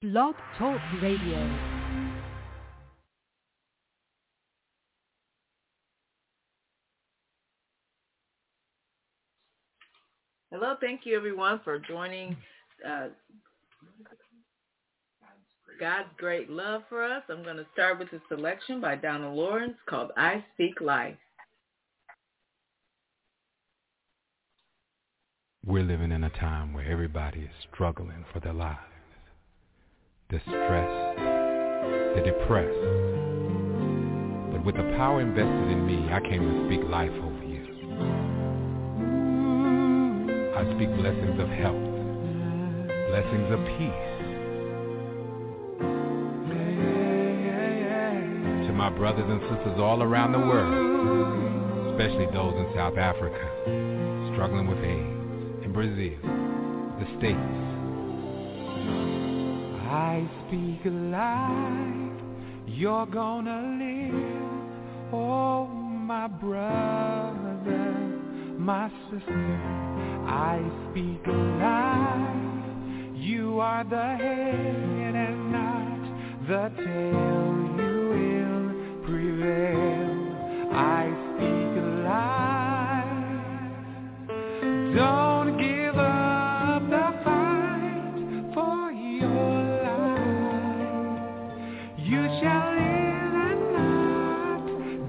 Blog Talk Radio. Hello, thank you everyone for joining God's Great Love for Us. I'm going to start with a selection by Donna Lawrence called I Speak Life. We're living in a time where everybody is struggling for their lives. The stressed, the depressed. But with the power invested in me, I came to speak life over you. I speak blessings of health, blessings of peace. To my brothers and sisters all around the world, especially those in South Africa, struggling with AIDS, in Brazil, the States. I speak life, you're gonna live, oh my brother, my sister. I speak life, you are the head and not the tail, you will prevail. I speak life, don't give up the fight for your life. You shall live and not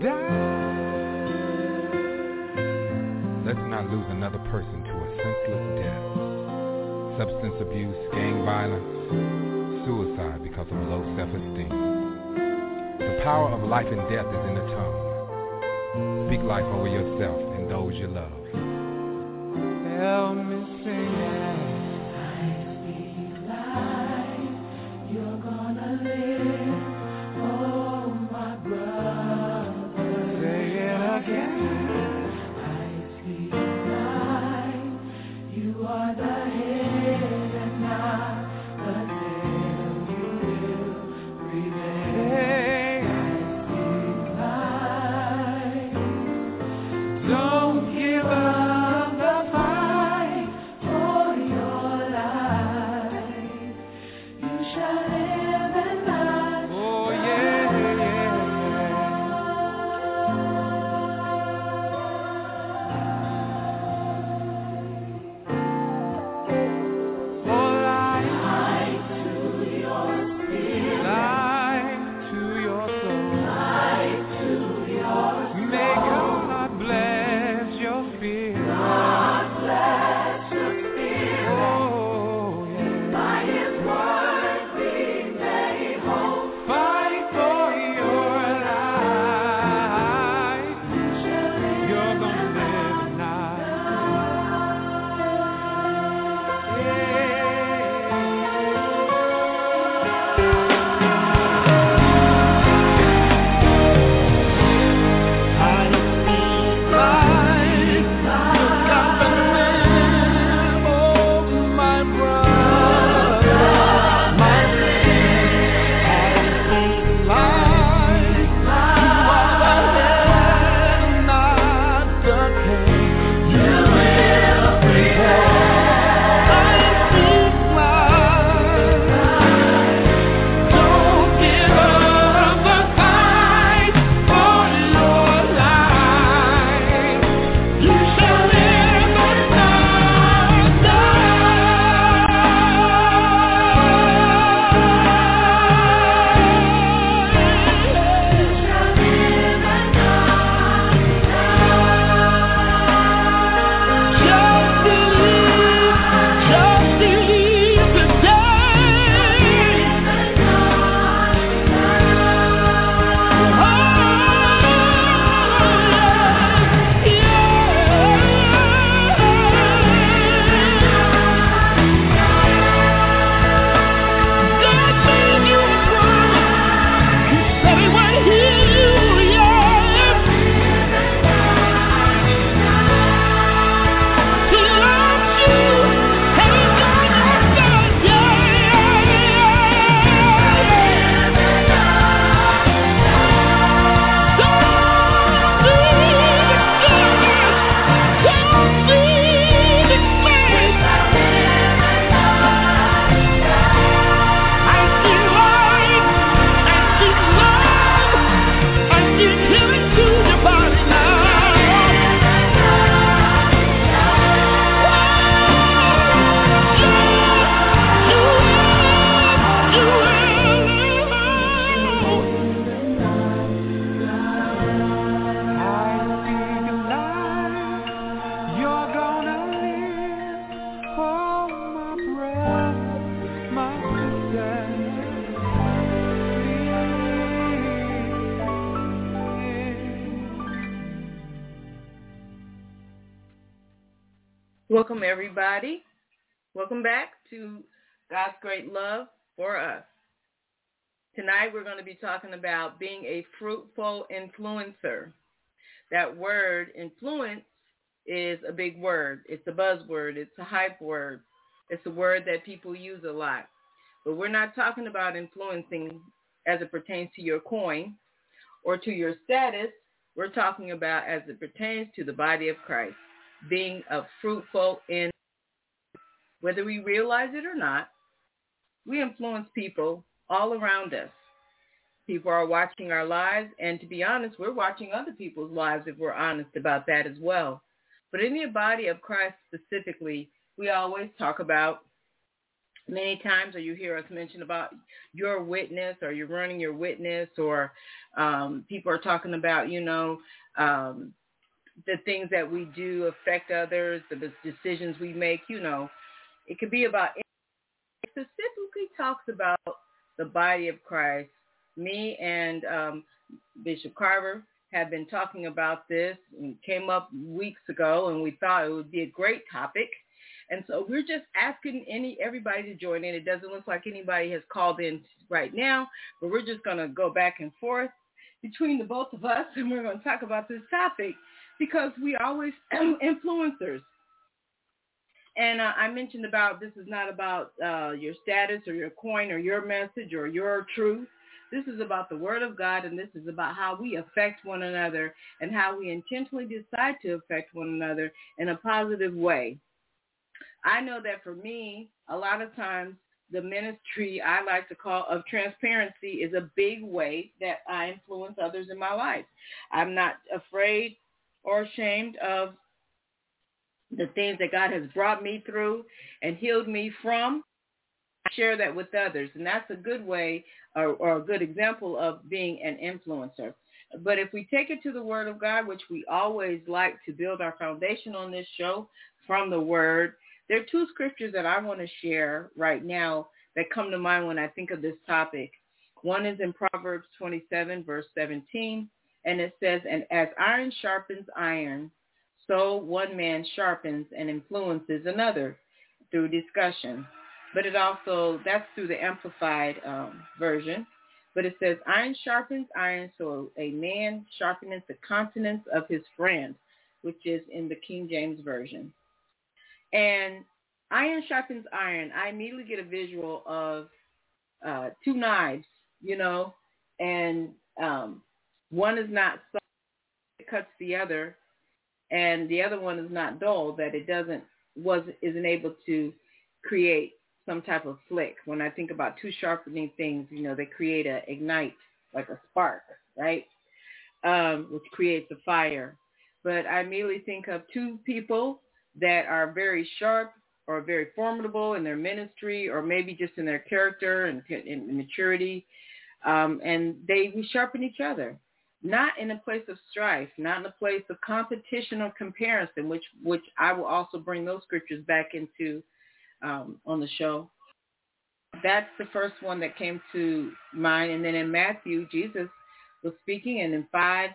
die. Let's not lose another person to a senseless death. Substance abuse, gang violence, suicide because of low self-esteem. The power of life and death is in the tongue. Speak life over yourself and those you love. Help me sing it. I speak life, you're gonna live, oh my brother. Say it again. I speak life, you are the head and not the tail, you will prevail. I speak life, Don't give up. the fight for your life. You shall live and not Oh yeah. Oh, life to your spirit, life to your soul, life to your may God bless your spirit. God bless your spirit. Oh yeah. By His word we Welcome, everybody. Welcome back to God's Great Love for Us. Tonight, we're going to be talking about being a fruitful influencer. That word, influence, is a big word. It's a buzzword. It's a hype word. It's a word that people use a lot. But we're not talking about influencing as it pertains to your coin or to your status. We're talking about as it pertains to the body of Christ. Being a fruitful in, whether we realize it or not, we influence people all around us. People are watching our lives, and to be honest, we're watching other people's lives if we're honest about that as well. But in the body of Christ specifically, we always talk about, many times, or you hear us mention about your witness, or you're running your witness, or people are talking about, the things that we do affect others, the decisions we make, It could be about, it specifically talks about the body of Christ. Me and Bishop Carver have been talking about this and came up weeks ago, and we thought it would be a great topic. And so we're just asking everybody to join in. It doesn't look like anybody has called in right now, but we're just going to go back and forth between the both of us, and we're going to talk about this topic because we always influencers. And I mentioned about this is not about your status or your coin or your message or your truth. This is about the Word of God, and this is about how we affect one another and how we intentionally decide to affect one another in a positive way. I know that for me, a lot of times the ministry I like to call of transparency is a big way that I influence others in my life. I'm not afraid or ashamed of the things that God has brought me through and healed me from. I share that with others, and that's a good way or a good example of being an influencer. But if we take it to the Word of God, which we always like to build our foundation on this show from the Word, there are two scriptures that I want to share right now that come to mind when I think of this topic. One is in Proverbs 27, verse 17, and it says, "And as iron sharpens iron, so one man sharpens and influences another through discussion." But it also, that's through the Amplified version. But it says, "Iron sharpens iron, so a man sharpeneth the countenance of his friend," which is in the King James Version. And iron sharpens iron. I immediately get a visual of two knives, and one is not so it cuts the other, and the other one is not dull that it isn't able to create some type of flick. When I think about two sharpening things, they create a ignite, like a spark, right? Which creates a fire. But I immediately think of two people that are very sharp or very formidable in their ministry, or maybe just in their character and maturity, and we sharpen each other. Not in a place of strife, not in a place of competition or comparison, which I will also bring those scriptures back into on the show. That's the first one that came to mind. And then in Matthew, Jesus was speaking, and in 5,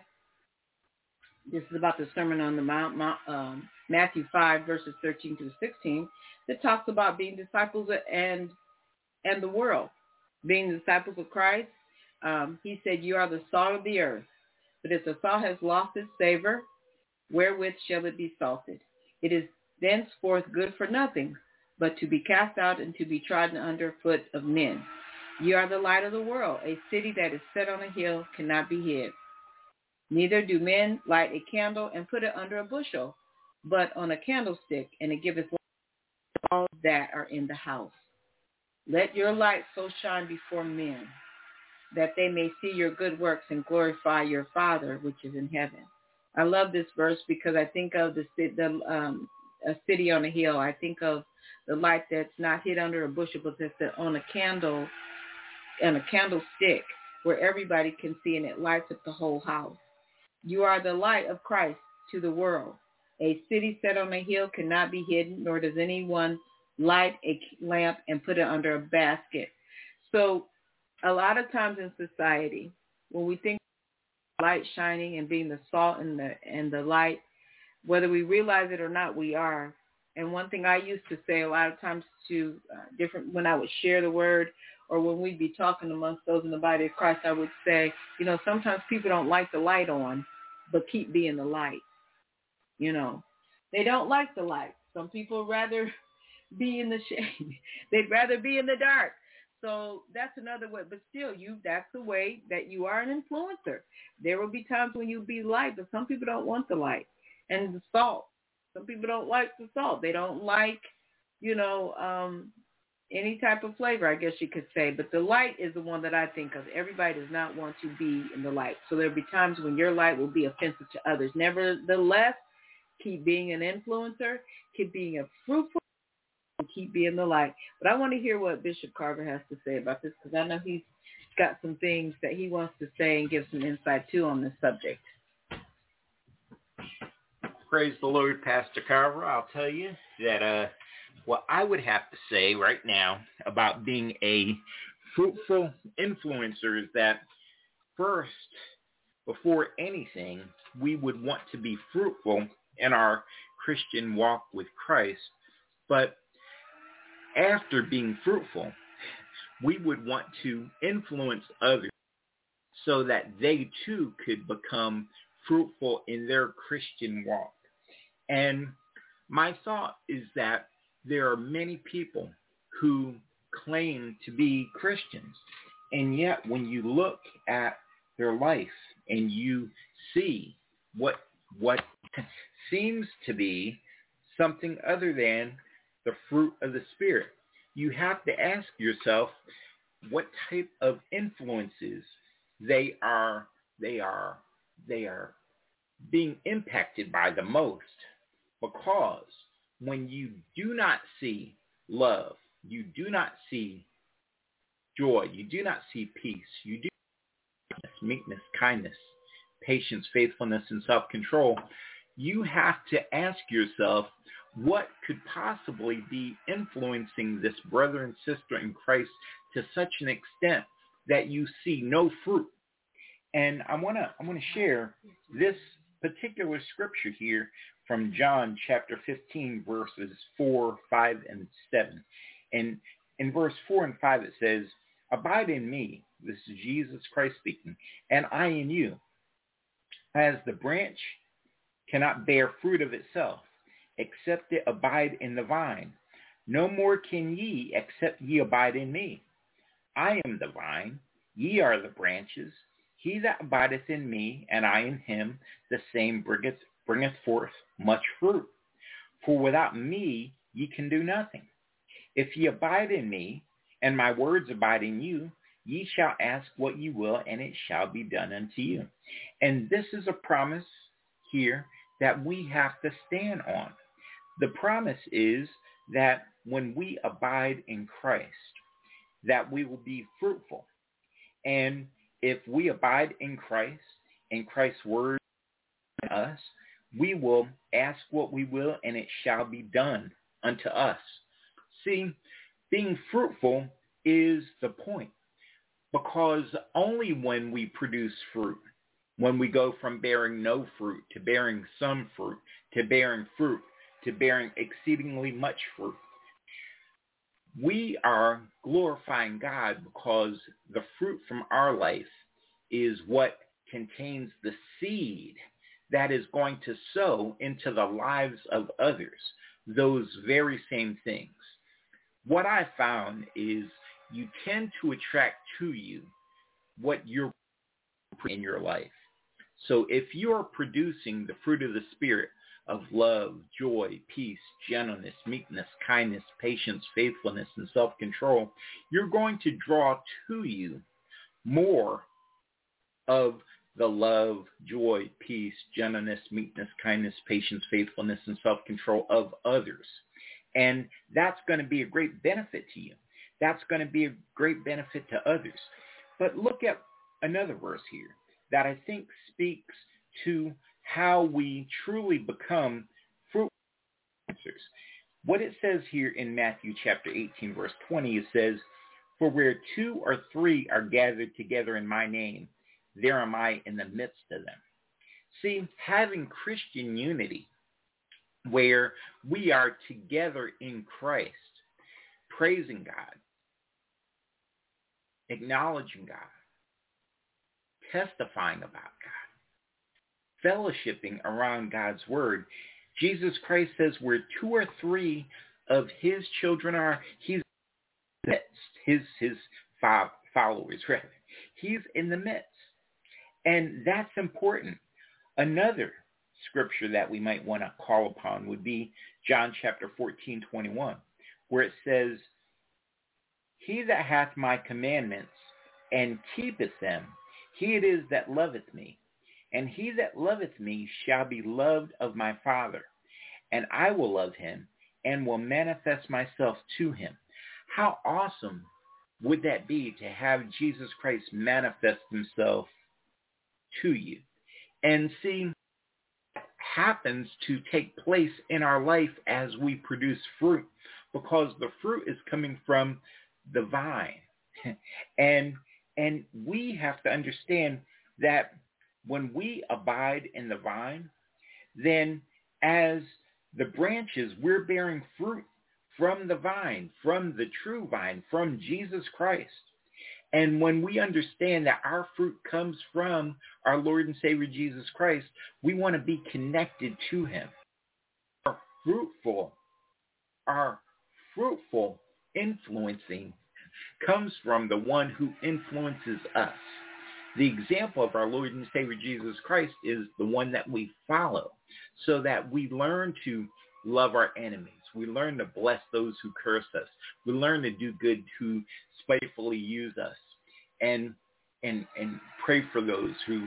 this is about the Sermon on the Mount, Matthew 5, verses 13 through 16, that talks about being disciples and the world. Being disciples of Christ, he said, "You are the salt of the earth. But if the salt has lost its savor, wherewith shall it be salted? It is thenceforth good for nothing, but to be cast out and to be trodden under foot of men. You are the light of the world. A city that is set on a hill cannot be hid. Neither do men light a candle and put it under a bushel, but on a candlestick, and it giveth light to all that are in the house. Let your light so shine before men, that they may see your good works and glorify your Father which is in heaven." I love this verse because I think of a city on a hill. I think of the light that's not hid under a bushel, but that's on a candle and a candlestick where everybody can see, and it lights up the whole house. You are the light of Christ to the world. A city set on a hill cannot be hidden, nor does anyone light a lamp and put it under a basket. So a lot of times in society, when we think of light shining and being the salt and the light, whether we realize it or not, we are. And one thing I used to say a lot of times to when I would share the word or when we'd be talking amongst those in the body of Christ, I would say, sometimes people don't like the light on, but keep being the light. They don't like the light. Some people rather be in the shade. They'd rather be in the dark. So that's another way. But still, that's the way that you are an influencer. There will be times when you be light, but some people don't want the light. And the salt. Some people don't like the salt. They don't like, any type of flavor, I guess you could say. But the light is the one that I think of. Everybody does not want to be in the light. So there'll be times when your light will be offensive to others. Nevertheless, keep being an influencer, keep being a fruitful, and keep being the light. But I want to hear what Bishop Carver has to say about this, because I know he's got some things that he wants to say and give some insight too on this subject. Praise the Lord, Pastor Carver. I'll tell you that what I would have to say right now about being a fruitful influencer is that first, before anything, we would want to be fruitful in our Christian walk with Christ. But after being fruitful, we would want to influence others so that they too could become fruitful in their Christian walk. And my thought is that there are many people who claim to be Christians, and yet when you look at their life and you see what seems to be something other than the fruit of the Spirit, you have to ask yourself what type of influences they are being impacted by the most. Because when you do not see love, you do not see joy, you do not see peace, you do not see meekness, kindness, patience, faithfulness, and self-control, you have to ask yourself what could possibly be influencing this brother and sister in Christ to such an extent that you see no fruit. And I want to share this particular scripture here from John chapter 15, verses 4, 5, and 7. And in verse 4 and 5 it says, "Abide in me," this is Jesus Christ speaking, "and I in you. As the branch cannot bear fruit of itself, except it abide in the vine, no more can ye, except ye abide in me. I am the vine, ye are the branches. He that abideth in me, and I in him, the same bringeth forth much fruit. For without me ye can do nothing. If ye abide in me, and my words abide in you, ye shall ask what ye will, and it shall be done unto you." And this is a promise here that we have to stand on. The promise is that when we abide in Christ, that we will be fruitful. And if we abide in Christ and Christ's word in us, we will ask what we will, and it shall be done unto us. See, being fruitful is the point, because only when we produce fruit, when we go from bearing no fruit to bearing some fruit, to bearing fruit, to bearing exceedingly much fruit, we are glorifying God, because the fruit from our life is what contains the seed that is going to sow into the lives of others those very same things. What I found is you tend to attract to you what you're in your life. So if you're producing the fruit of the Spirit of love, joy, peace, gentleness, meekness, kindness, patience, faithfulness, and self-control, you're going to draw to you more of the love, joy, peace, gentleness, meekness, kindness, patience, faithfulness, and self-control of others. And that's going to be a great benefit to you. That's going to be a great benefit to others. But look at another verse here that I think speaks to how we truly become fruit producers. What it says here in Matthew chapter 18, verse 20, it says, "For where 2 or 3 are gathered together in my name, there am I in the midst of them." See, having Christian unity where we are together in Christ, praising God, acknowledging God, testifying about God, fellowshipping around God's word. Jesus Christ says where two or three of his children are, he's in the midst, his followers, rather. He's in the midst. And that's important. Another scripture that we might want to call upon would be John chapter 14:21, where it says, he that hath my commandments and keepeth them, he it is that loveth me. And he that loveth me shall be loved of my Father. And I will love him and will manifest myself to him. How awesome would that be to have Jesus Christ manifest himself to you? And see, happens to take place in our life as we produce fruit, because the fruit is coming from the vine. And we have to understand that when we abide in the vine, then as the branches, we're bearing fruit from the vine, from the true vine, from Jesus Christ. And when we understand that our fruit comes from our Lord and Savior Jesus Christ, we want to be connected to him. Our fruitful influencing comes from the one who influences us. The example of our Lord and Savior Jesus Christ is the one that we follow, so that we learn to love our enemies. We learn to bless those who curse us. We learn to do good to spitefully use us, and pray for those who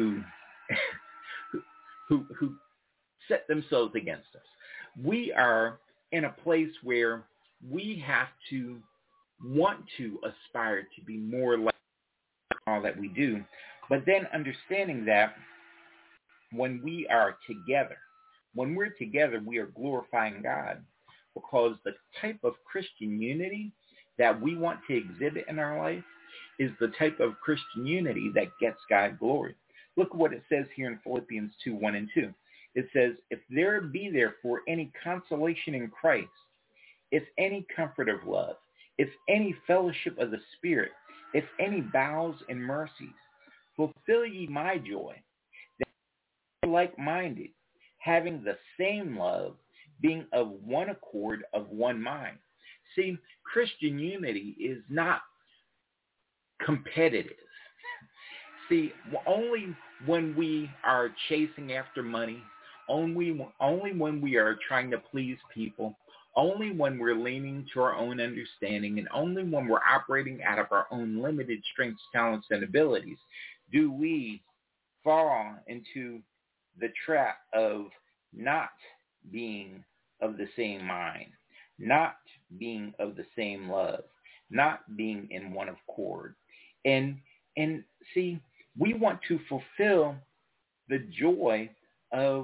set themselves against us. We are in a place where we have to want to aspire to be more like all that we do, but then understanding that when we are together, when we're together, we are glorifying God, because the type of Christian unity that we want to exhibit in our life is the type of Christian unity that gets God glory. Look at what it says here in Philippians 2:1 and 2. It says, if there be therefore any consolation in Christ, if any comfort of love, if any fellowship of the Spirit, if any bowels and mercies, fulfill ye my joy, that ye are like-minded, having the same love, being of one accord, of one mind. See, Christian unity is not competitive. See, only when we are chasing after money, only when we are trying to please people, only when we're leaning to our own understanding, and only when we're operating out of our own limited strengths, talents, and abilities, do we fall into the trap of not being of the same mind, not being of the same love, not being in one accord. And see, we want to fulfill the joy of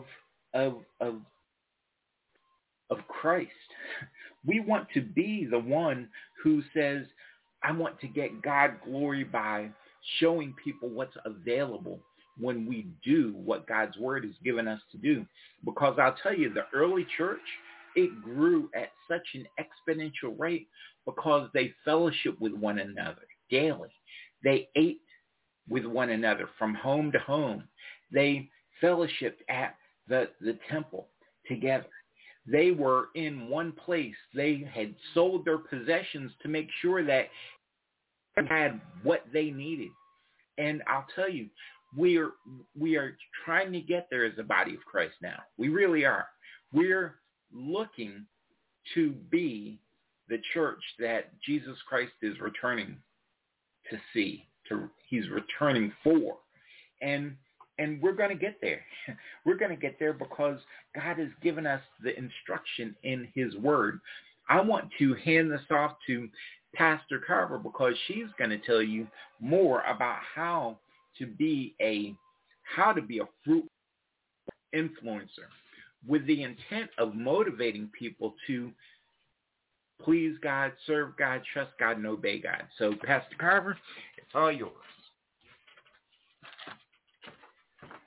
Christ. We want to be the one who says, I want to get God glory by showing people what's available when we do what God's word has given us to do. Because I'll tell you, the early church, it grew at such an exponential rate because they fellowshiped with one another daily. They ate with one another from home to home. They fellowshiped at the temple together. They were in one place. They had sold their possessions to make sure that they had what they needed. And I'll tell you, we are trying to get there as a body of Christ now. We really are. We're looking to be the church that Jesus Christ is returning to see. He's returning for. And we're going to get there. We're going to get there because God has given us the instruction in his word. I want to hand this off to Pastor Carver because she's going to tell you more about how to be a fruit influencer with the intent of motivating people to please God, serve God, trust God, and obey God. So, Pastor Carver, it's all yours.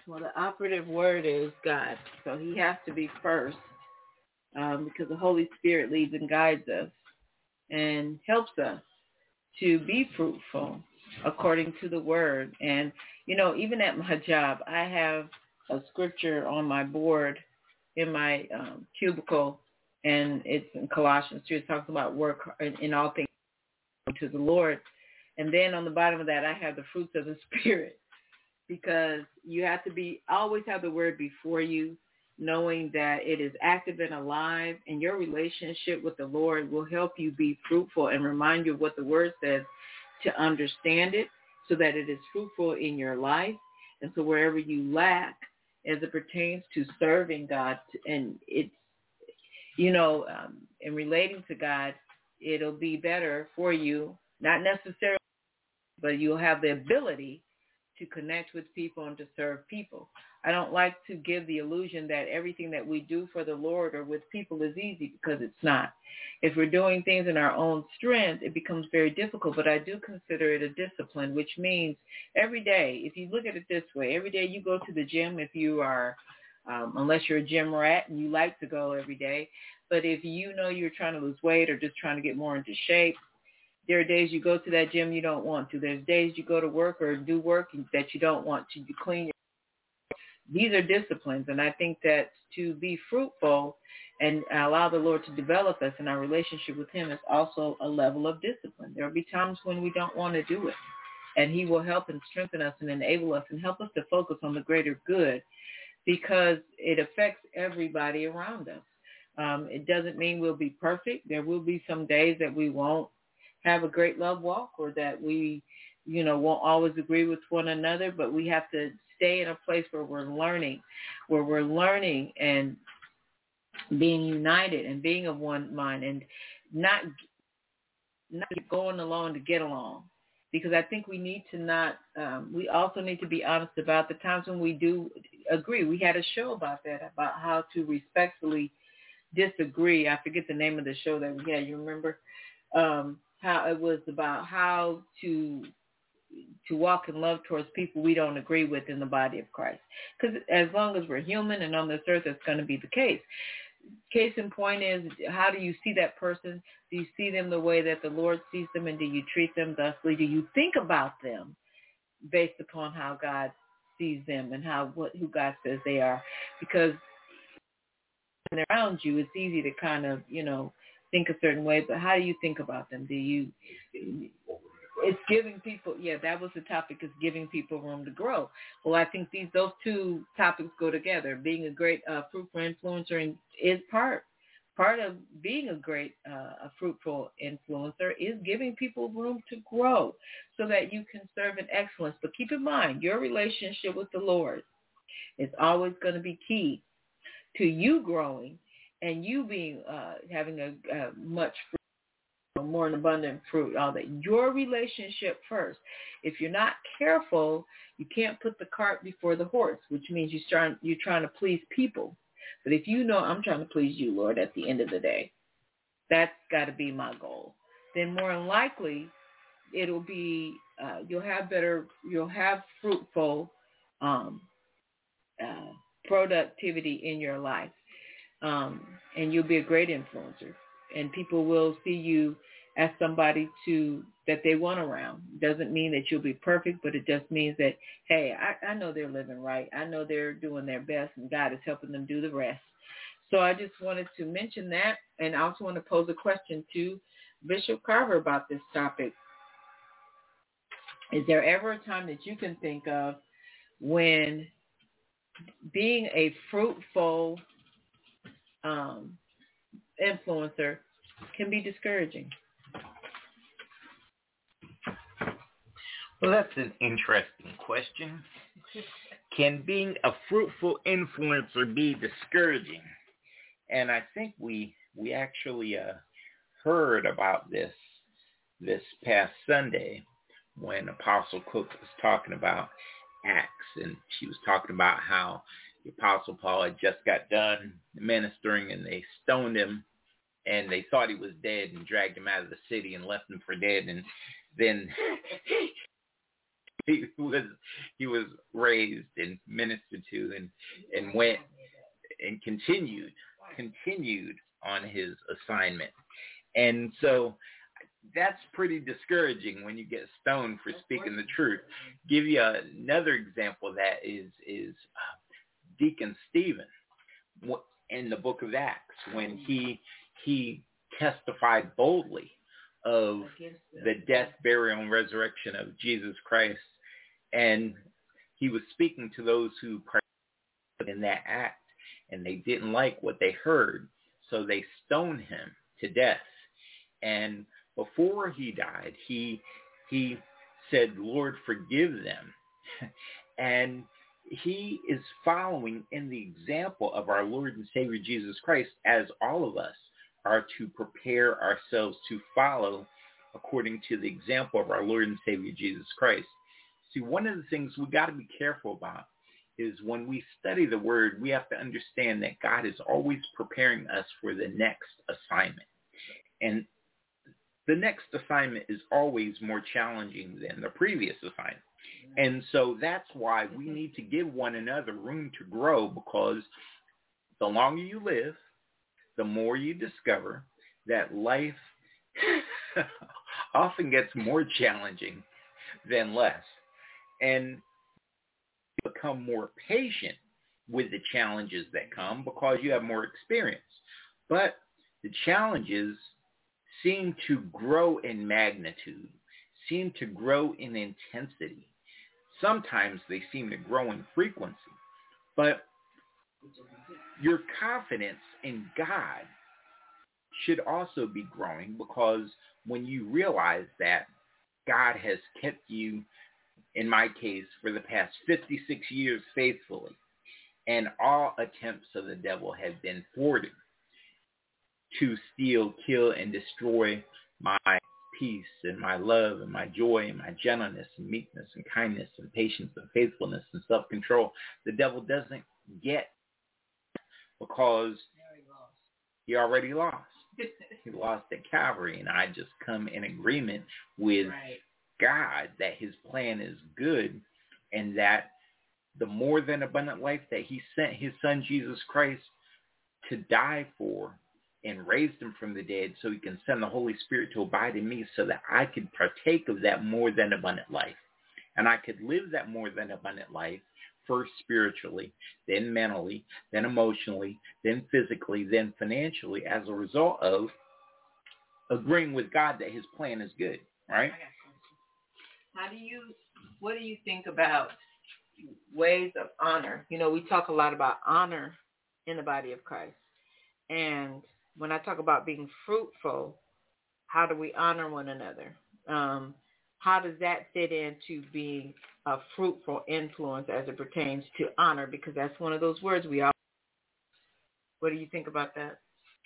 Well, the operative word is God. So he has to be first because the Holy Spirit leads and guides us and helps us to be fruitful according to the word. And, even at my job, I have a scripture on my board in my cubicle, and it's in Colossians 2. It talks about work in all things to the Lord. And then on the bottom of that, I have the fruits of the Spirit, because you have to always have the word before you, knowing that it is active and alive, and your relationship with the Lord will help you be fruitful and remind you of what the word says to understand it so that it is fruitful in your life. And so wherever you lack as it pertains to serving God, and it's, in relating to God, it'll be better for you, not necessarily, but you'll have the ability to connect with people and to serve people. I don't like to give the illusion that everything that we do for the Lord or with people is easy, because it's not. If we're doing things in our own strength, it becomes very difficult, but I do consider it a discipline, which means every day, if you look at it this way, every day you go to the gym, if you are, unless you're a gym rat and you like to go every day, but if you're trying to lose weight or just trying to get more into shape, there are days you go to that gym you don't want to. There's days you go to work or do work that you don't want to. You clean. These are disciplines, and I think that to be fruitful and allow the Lord to develop us in our relationship with him is also a level of discipline. There will be times when we don't want to do it, and he will help and strengthen us and enable us and help us to focus on the greater good, because it affects everybody around us. It doesn't mean we'll be perfect. There will be some days that we won't have a great love walk, or that we, won't always agree with one another, but we have to stay in a place where we're learning and being united and being of one mind, and not going along to get along. Because I think we need to we also need to be honest about the times when we do agree. We had a show about that, about how to respectfully disagree. I forget the name of the show that we had. You remember? How it was about how to walk in love towards people we don't agree with in the body of Christ. Because as long as we're human and on this earth, that's going to be the case. Case in point is, how do you see that person? Do you see them the way that the Lord sees them, and do you treat them thusly? Do you think about them based upon how God sees them and who God says they are? Because when they're around you, it's easy to kind of, think a certain way, but how do you think about them? It's giving people, that was the topic, is giving people room to grow. Well, I think those two topics go together. Being a great fruitful influencer is part of being a great fruitful influencer is giving people room to grow so that you can serve in excellence. But keep in mind, your relationship with the Lord is always going to be key to you growing and you being having a much fruit, more an abundant fruit, all that. Your relationship first. If you're not careful, you can't put the cart before the horse, which means you're trying to please people. But if I'm trying to please you, Lord, at the end of the day, that's got to be my goal. Then more than likely, it'll be you'll have fruitful productivity in your life. And you'll be a great influencer, and people will see you as somebody that they want around. Doesn't mean that you'll be perfect, but it just means that, hey, I know they're living right. I know they're doing their best, and God is helping them do the rest. So I just wanted to mention that, and I also want to pose a question to Bishop Carver about this topic. Is there ever a time that you can think of when being a fruitful influencer can be discouraging? Well, that's an interesting question. Can being a fruitful influencer be discouraging? And I think we actually heard about this past Sunday when Apostle Cook was talking about Acts, and she was talking about how the Apostle Paul had just got done ministering, and they stoned him, and they thought he was dead and dragged him out of the city and left him for dead. And then he was raised and ministered to and went and continued on his assignment. And so that's pretty discouraging when you get stoned for speaking the truth. Give you another example of that is Deacon Stephen in the book of Acts, when he testified boldly of the death, burial, and resurrection of Jesus Christ. And he was speaking to those who participated in that act, and they didn't like what they heard, so they stoned him to death. And before he died, he said, "Lord, forgive them." And he is following in the example of our Lord and Savior Jesus Christ, as all of us are to prepare ourselves to follow according to the example of our Lord and Savior Jesus Christ. See, one of the things we got to be careful about is when we study the Word, we have to understand that God is always preparing us for the next assignment. And the next assignment is always more challenging than the previous assignment. And so that's why we need to give one another room to grow, because the longer you live, the more you discover that life often gets more challenging than less. And you become more patient with the challenges that come because you have more experience. But the challenges seem to grow in magnitude, seem to grow in intensity. Sometimes they seem to grow in frequency. But your confidence in God should also be growing, because when you realize that God has kept you, in my case, for the past 56 years faithfully, and all attempts of the devil have been thwarted to steal, kill, and destroy my peace and my love and my joy and my gentleness and meekness and kindness and patience and faithfulness and self-control, the devil doesn't get, because he already lost. He lost at Calvary, and I just come in agreement with God that his plan is good, and that the more than abundant life that he sent his son Jesus Christ to die for and raised him from the dead, so he can send the Holy Spirit to abide in me, so that I could partake of that more than abundant life. And I could live that more than abundant life, first spiritually, then mentally, then emotionally, then physically, then financially, as a result of agreeing with God that his plan is good, right? What do you think about ways of honor? You know, we talk a lot about honor in the body of Christ. And when I talk about being fruitful, how do we honor one another? How does that fit into being a fruitful influence as it pertains to honor? Because that's one of those words we all. What do you think about that?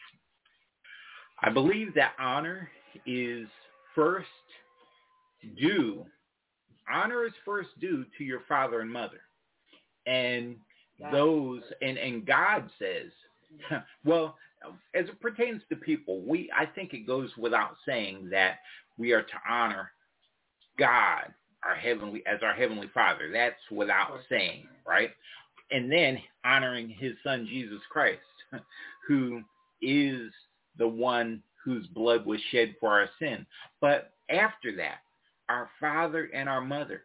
I believe that honor is first due. Honor is first due to your father and mother. And those, and God says, well, as it pertains to people, I think it goes without saying that we are to honor God, our heavenly Father. That's without saying, right? And then honoring his son, Jesus Christ, who is the one whose blood was shed for our sin. But after that, our father and our mother,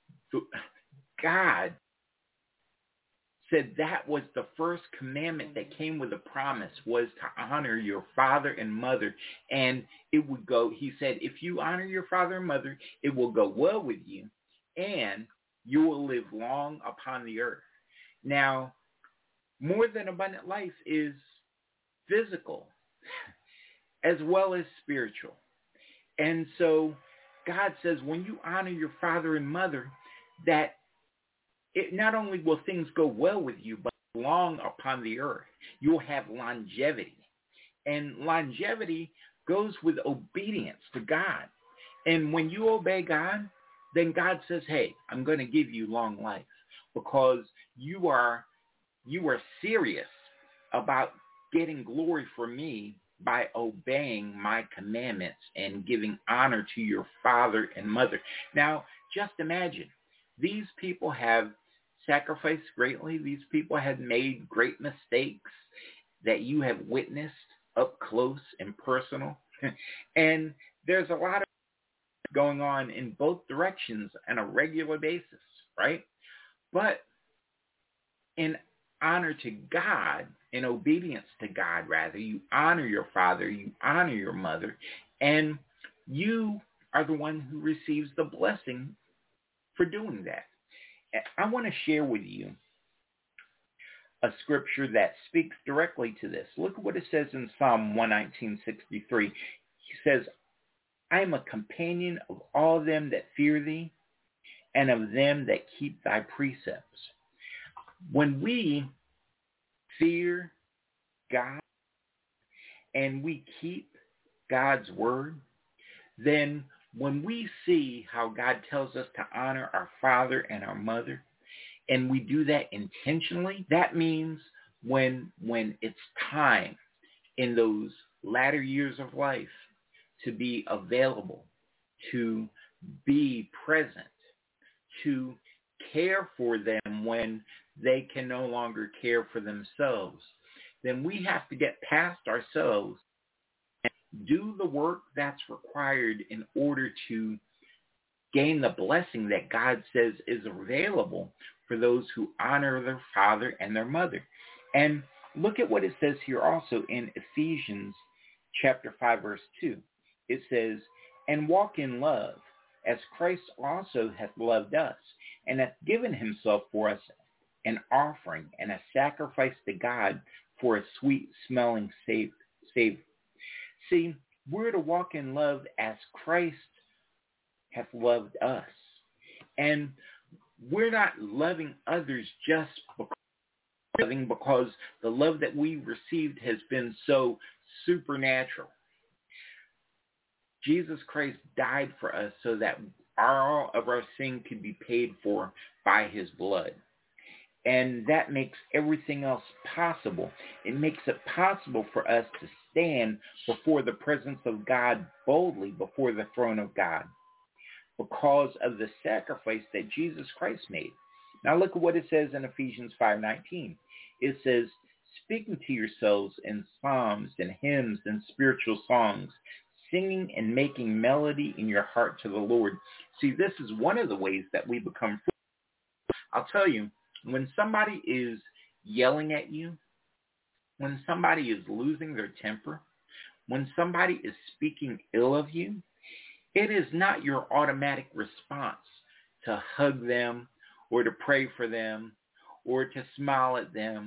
God said that was the first commandment that came with a promise, was to honor your father and mother. And it would go, he said, if you honor your father and mother, it will go well with you, and you will live long upon the earth. Now, more than abundant life is physical as well as spiritual. And so God says when you honor your father and mother, that it not only will things go well with you, but long upon the earth. You'll have longevity. And longevity goes with obedience to God. And when you obey God, then God says, hey, I'm going to give you long life, because you are serious about getting glory for me by obeying my commandments and giving honor to your father and mother. Now, just imagine these people have sacrificed greatly. These people have made great mistakes that you have witnessed up close and personal. And there's a lot of going on in both directions on a regular basis, right? But in honor to God, in obedience to God, rather, you honor your father, you honor your mother, and you are the one who receives the blessing for doing that. I want to share with you a scripture that speaks directly to this. Look at what it says in Psalm 119:63. He says, I am a companion of all them that fear thee, and of them that keep thy precepts. When we fear God and we keep God's word, then when we see how God tells us to honor our father and our mother, and we do that intentionally, that means when it's time in those latter years of life to be available, to be present, to care for them when they can no longer care for themselves, then we have to get past ourselves and do the work that's required in order to gain the blessing that God says is available for those who honor their father and their mother. And look at what it says here also in Ephesians chapter 5, verse 2. It says, and walk in love, as Christ also hath loved us, and hath given himself for us an offering and a sacrifice to God for a sweet-smelling savor. See, we're to walk in love as Christ hath loved us. And we're not loving others just because the love that we received has been so supernatural. Jesus Christ died for us so that all of our sin could be paid for by his blood. And that makes everything else possible. It makes it possible for us to stand before the presence of God boldly before the throne of God because of the sacrifice that Jesus Christ made. Now look at what it says in Ephesians 5:19. It says, speaking to yourselves in psalms and hymns and spiritual songs, singing and making melody in your heart to the Lord. See, this is one of the ways that we become free. I'll tell you, when somebody is yelling at you, when somebody is losing their temper, when somebody is speaking ill of you, it is not your automatic response to hug them or to pray for them or to smile at them.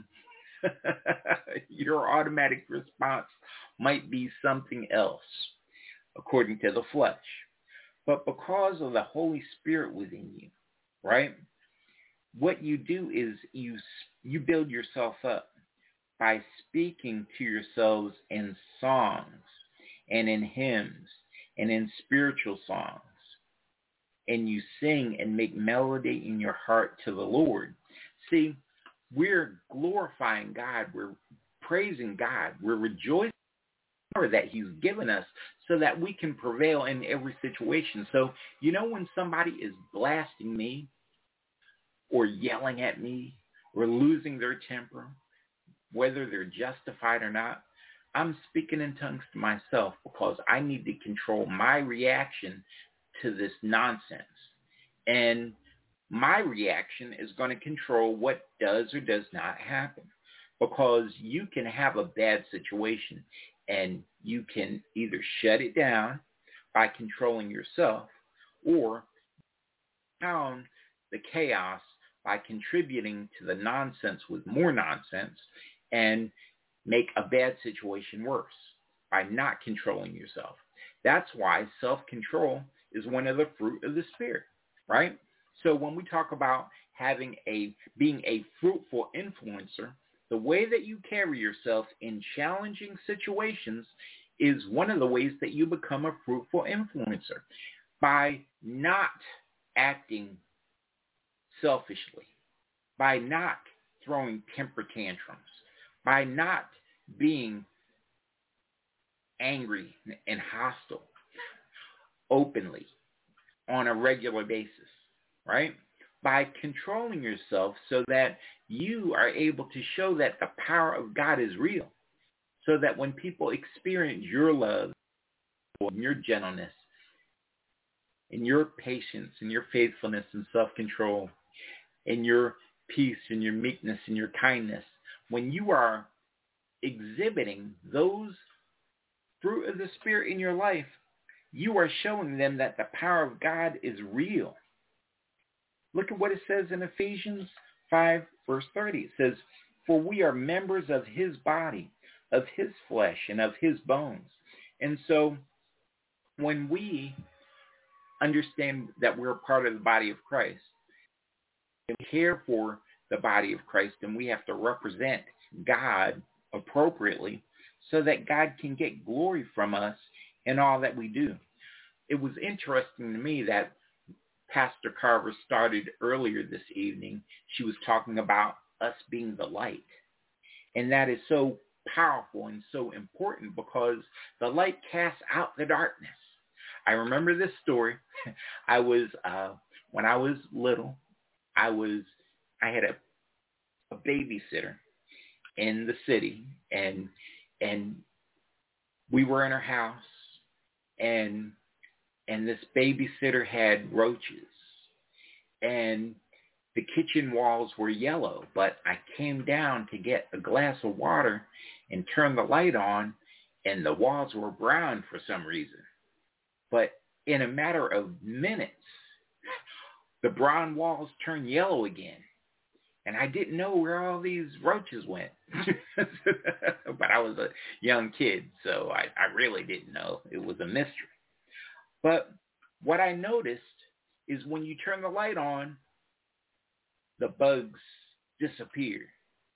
Your automatic response might be something else, according to the flesh. But because of the Holy Spirit within you, right, what you do is you build yourself up by speaking to yourselves in songs and in hymns and in spiritual songs. And you sing and make melody in your heart to the Lord. See, we're glorifying God. We're praising God. We're rejoicing that he's given us so that we can prevail in every situation. So, you know, when somebody is blasting me or yelling at me or losing their temper, whether they're justified or not, I'm speaking in tongues to myself because I need to control my reaction to this nonsense. And my reaction is going to control what does or does not happen, because you can have a bad situation and you can either shut it down by controlling yourself or down the chaos by contributing to the nonsense with more nonsense and make a bad situation worse by not controlling yourself. That's why self-control is one of the fruit of the Spirit, right? So when we talk about being a fruitful influencer, the way that you carry yourself in challenging situations is one of the ways that you become a fruitful influencer, by not acting selfishly, by not throwing temper tantrums, by not being angry and hostile openly on a regular basis, right? by controlling yourself so that you are able to show that the power of God is real. So that when people experience your love, and your gentleness, and your patience, and your faithfulness and self-control, and your peace, and your meekness, and your kindness, when you are exhibiting those fruit of the Spirit in your life, you are showing them that the power of God is real. Look at what it says in Ephesians 5, verse 30. It says, "For we are members of his body, of his flesh, and of his bones." And so when we understand that we're a part of the body of Christ, and care for the body of Christ, and we have to represent God appropriately so that God can get glory from us in all that we do. It was interesting to me that Pastor Carver started earlier this evening. She was talking about us being the light. And that is so powerful and so important because the light casts out the darkness. I remember this story. I was, when I was little, I had a babysitter in the city, and we were in her house, and this babysitter had roaches, and the kitchen walls were yellow, but I came down to get a glass of water and turn the light on, and the walls were brown for some reason. But in a matter of minutes, the brown walls turned yellow again. And I didn't know where all these roaches went. But I was a young kid, so I really didn't know. It was a mystery. But what I noticed is when you turn the light on, the bugs disappear.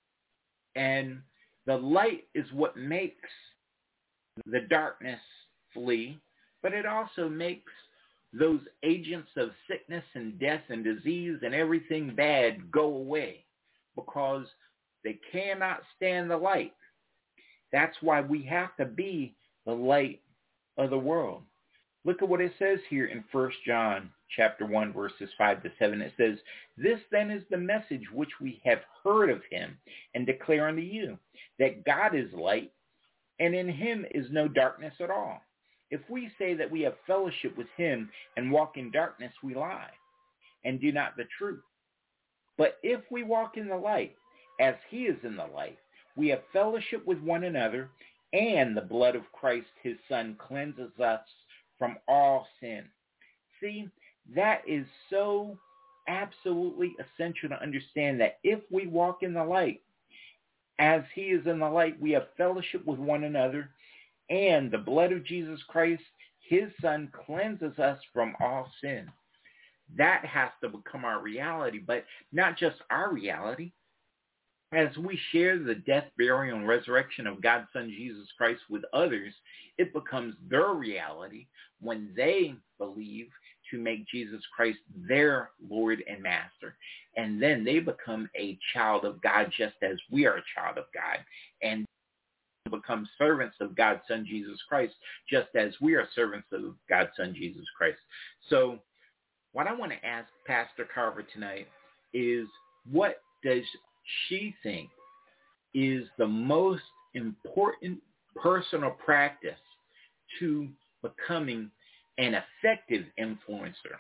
And the light is what makes the darkness flee, but it also makes those agents of sickness and death and disease and everything bad go away because they cannot stand the light. That's why we have to be the light of the world. Look at what it says here in 1 John chapter 1, verses 5 to 7. It says, "This then is the message which we have heard of him and declare unto you, that God is light, and in him is no darkness at all. If we say that we have fellowship with him and walk in darkness, we lie and do not the truth. But if we walk in the light, as he is in the light, we have fellowship with one another, and the blood of Christ his Son cleanses us from all sin." See, that is so absolutely essential to understand that if we walk in the light, as he is in the light, we have fellowship with one another, and the blood of Jesus Christ, his Son, cleanses us from all sin. That has to become our reality, but not just our reality. As we share the death, burial, and resurrection of God's Son, Jesus Christ, with others, it becomes their reality when they believe to make Jesus Christ their Lord and Master. And then they become a child of God just as we are a child of God. And become servants of God's Son, Jesus Christ, just as we are servants of God's Son, Jesus Christ. So what I want to ask Pastor Carver tonight is, what does she think is the most important personal practice to becoming an effective influencer?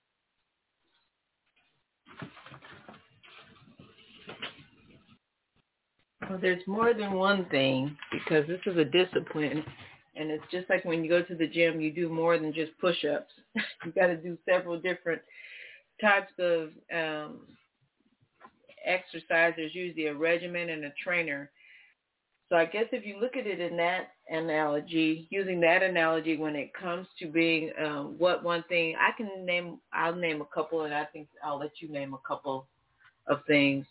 Well, there's more than one thing, because this is a discipline, and it's just like when you go to the gym, you do more than just push-ups. You got to do several different types of exercise. There's usually a regimen and a trainer. So I guess if you look at it in that analogy, using that analogy when it comes to being what one thing, I'll name a couple, and I think I'll let you name a couple of things.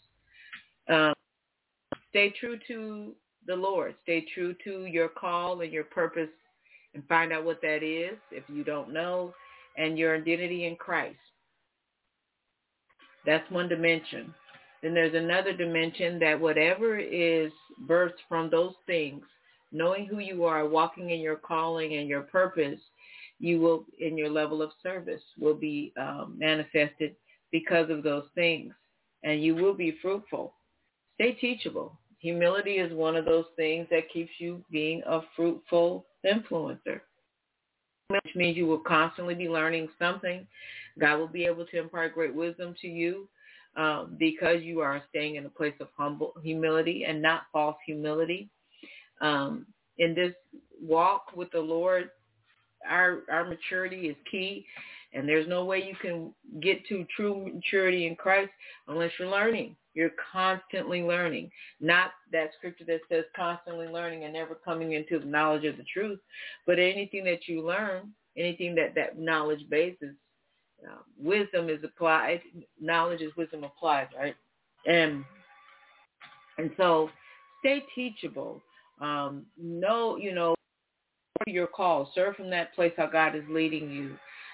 Stay true to the Lord. Stay true to your call and your purpose, and find out what that is if you don't know, and your identity in Christ. That's one dimension. Then there's another dimension, that whatever is birthed from those things, knowing who you are, walking in your calling and your purpose, you will, in your level of service, will be manifested because of those things, and you will be fruitful. Stay teachable. Humility is one of those things that keeps you being a fruitful influencer, which means you will constantly be learning something. God will be able to impart great wisdom to you because you are staying in a place of humble humility and not false humility. In this walk with the Lord, our maturity is key, and there's no way you can get to true maturity in Christ unless you're learning. You're constantly learning. Not that scripture that says constantly learning and never coming into the knowledge of the truth, but anything that you learn, anything that knowledge bases, wisdom is applied. Knowledge is wisdom applied, right? And so stay teachable. Know your call. Serve from that place how God is leading you.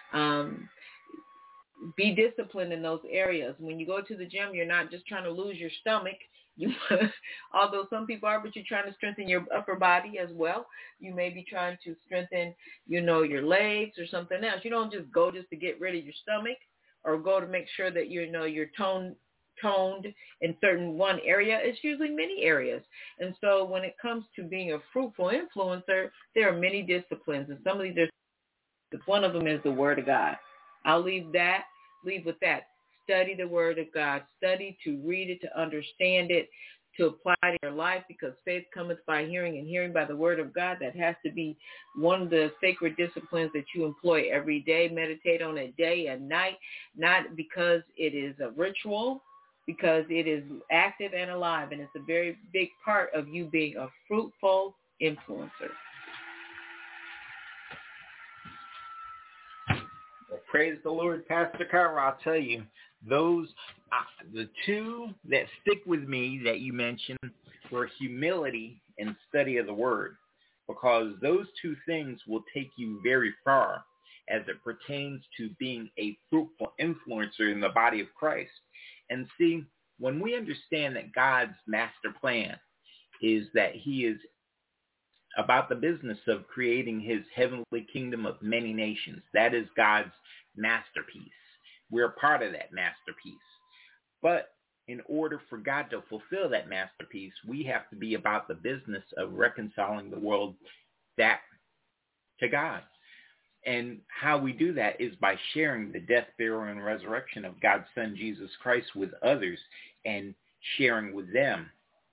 Be disciplined in those areas. When you go to the gym, you're not just trying to lose your stomach. Although some people are, but you're trying to strengthen your upper body as well. You may be trying to strengthen, your legs or something else. You don't just go just to get rid of your stomach or go to make sure that you're toned in certain one area. It's usually many areas. And so when it comes to being a fruitful influencer, there are many disciplines, and some of these one of them is the Word of God. I'll leave with that. Study the Word of God. Study to read it, to understand it, to apply it to your life, because faith cometh by hearing and hearing by the Word of God. That has to be one of the sacred disciplines that you employ every day. Meditate on it day and night, not because it is a ritual, because it is active and alive, and it's a very big part of you being a fruitful influencer. Praise the Lord, Pastor Carl. I'll tell you, those, the two that stick with me that you mentioned were humility and study of the Word, because those two things will take you very far as it pertains to being a fruitful influencer in the body of Christ. And see, when we understand that God's master plan is that he is about the business of creating his heavenly kingdom of many nations. That is God's masterpiece. We're part of that masterpiece. But in order for God to fulfill that masterpiece, we have to be about the business of reconciling the world back to God. And how we do that is by sharing the death, burial, and resurrection of God's Son, Jesus Christ, with others and sharing with them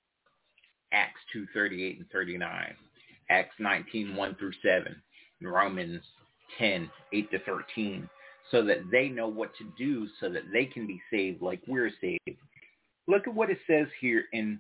Acts 2:38 and 39. Acts 19, 1 through 7, and Romans 10, 8 to 13, so that they know what to do so that they can be saved like we're saved. Look at what it says here in,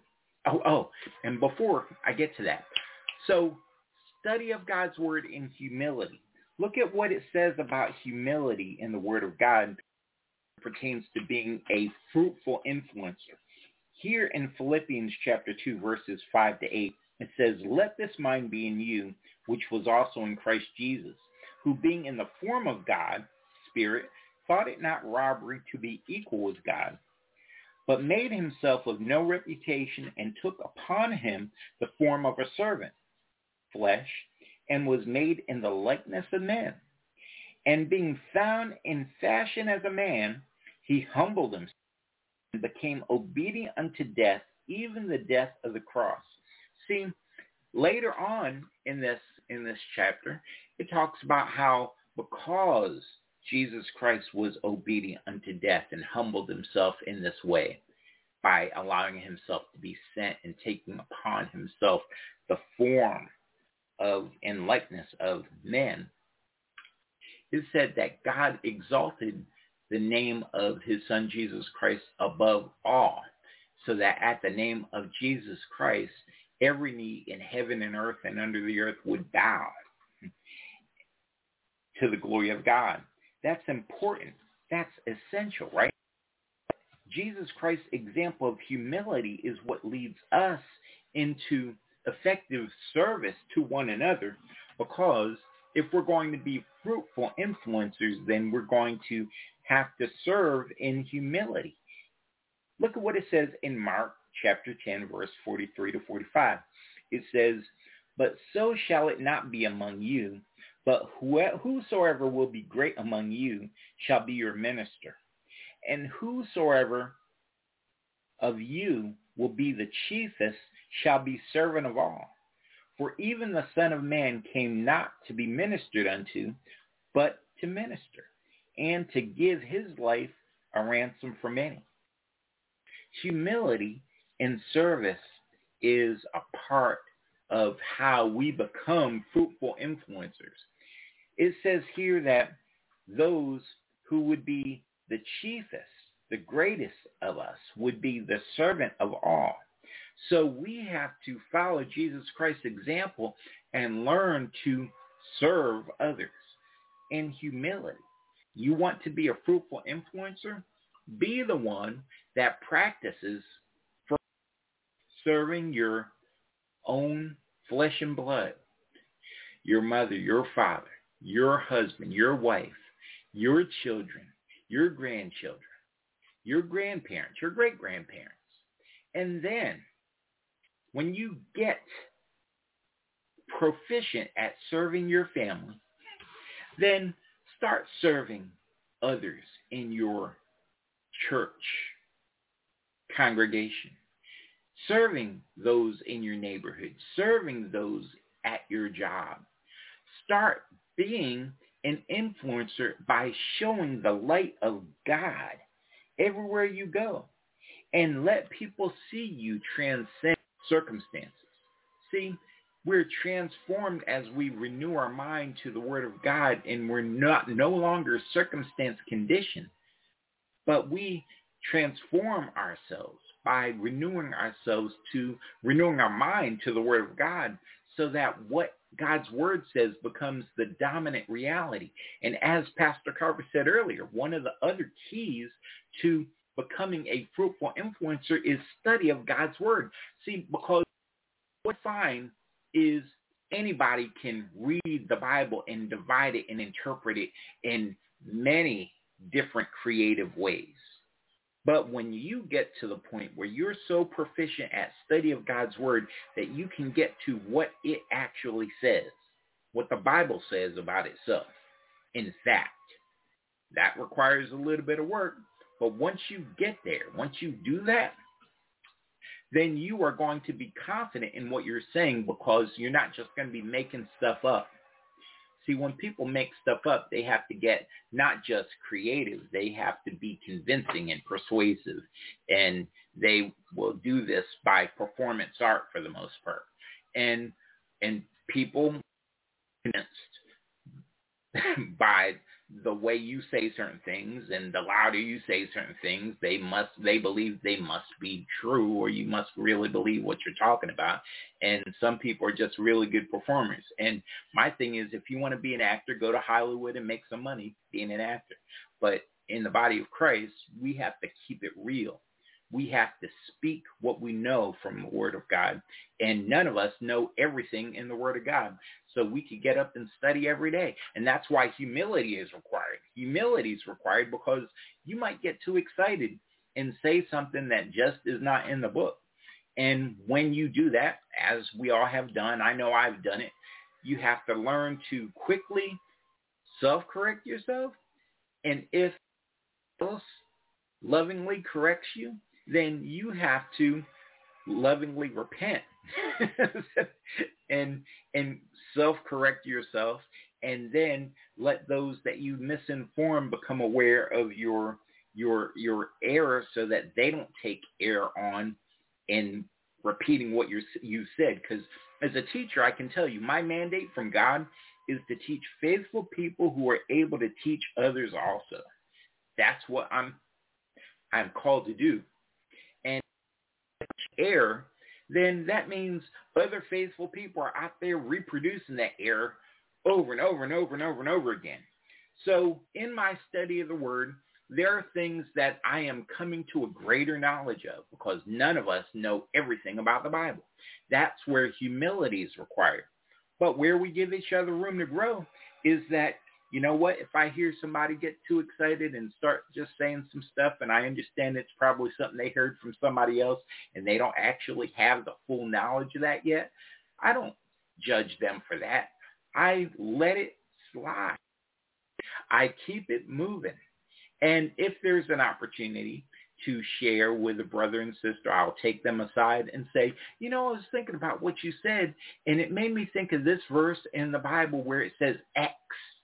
and before I get to that. So, study of God's Word in humility. Look at what it says about humility in the Word of God pertains to being a fruitful influencer. Here in Philippians chapter 2, verses 5 to 8, it says, "Let this mind be in you, which was also in Christ Jesus, who being in the form of God, Spirit, thought it not robbery to be equal with God, but made himself of no reputation, and took upon him the form of a servant, flesh, and was made in the likeness of men. And being found in fashion as a man, he humbled himself and became obedient unto death, even the death of the cross." See, later on in this chapter, it talks about how because Jesus Christ was obedient unto death and humbled himself in this way by allowing himself to be sent and taking upon himself the form of and likeness of men, it said that God exalted the name of his Son Jesus Christ above all, so that at the name of Jesus Christ, every knee in heaven and earth and under the earth would bow to the glory of God. That's important. That's essential, right? Jesus Christ's example of humility is what leads us into effective service to one another, because if we're going to be fruitful influencers, then we're going to have to serve in humility. Look at what it says in Mark chapter 10, verse 43 to 45. It says, "But so shall it not be among you, but whosoever will be great among you shall be your minister. And whosoever of you will be the chiefest shall be servant of all. For even the Son of Man came not to be ministered unto, but to minister, and to give his life a ransom for many. Humility in service is a part of how we become fruitful influencers. It says here that those who would be the chiefest, the greatest of us, would be the servant of all. So we have to follow Jesus Christ's example and learn to serve others in humility. You want to be a fruitful influencer? Be the one that practices for serving your own flesh and blood, your mother, your father, your husband, your wife, your children, your grandchildren, your grandparents, your great-grandparents. And then when you get proficient at serving your family, then start serving others in your church congregation, serving those in your neighborhood, serving those at your job. Start being an influencer by showing the light of God everywhere you go, and let people see you transcend circumstances. See, we're transformed as we renew our mind to the Word of God, and we're no longer circumstance conditioned, but we transform ourselves by renewing our mind to the Word of God, so that what God's Word says becomes the dominant reality. And as Pastor Carver said earlier, one of the other keys to becoming a fruitful influencer is study of God's Word. See, because what I find is anybody can read the Bible and divide it and interpret it in many different creative ways. But when you get to the point where you're so proficient at study of God's Word that you can get to what it actually says, what the Bible says about itself, in fact, that requires a little bit of work. But once you get there, once you do that, then you are going to be confident in what you're saying, because you're not just going to be making stuff up. See, when people make stuff up, they have to get not just creative, they have to be convincing and persuasive. And they will do this by performance art for the most part. And people convinced by the way you say certain things, and the louder you say certain things, they believe they must be true, or you must really believe what you're talking about. And some people are just really good performers. And my thing is, if you want to be an actor, go to Hollywood and make some money being an actor. But in the body of Christ, we have to keep it real. We have to speak what we know from the Word of God. And none of us know everything in the Word of God. So we could get up and study every day. And that's why humility is required. Humility is required because you might get too excited and say something that just is not in the book. And when you do that, as we all have done, I know I've done it, you have to learn to quickly self-correct yourself. And if else lovingly corrects you, then you have to lovingly repent and self-correct yourself, and then let those that you misinform become aware of your error, so that they don't take error on in repeating what you said. Because as a teacher, I can tell you, my mandate from God is to teach faithful people who are able to teach others also. That's what I'm called to do. And error, then that means other faithful people are out there reproducing that error over and over and over and over and over again. So in my study of the Word, there are things that I am coming to a greater knowledge of, because none of us know everything about the Bible. That's where humility is required. But where we give each other room to grow is that, you know what, if I hear somebody get too excited and start just saying some stuff, and I understand it's probably something they heard from somebody else and they don't actually have the full knowledge of that yet, I don't judge them for that. I let it slide. I keep it moving. And if there's an opportunity to share with a brother and sister, I'll take them aside and say, you know, I was thinking about what you said, and it made me think of this verse in the Bible where it says X.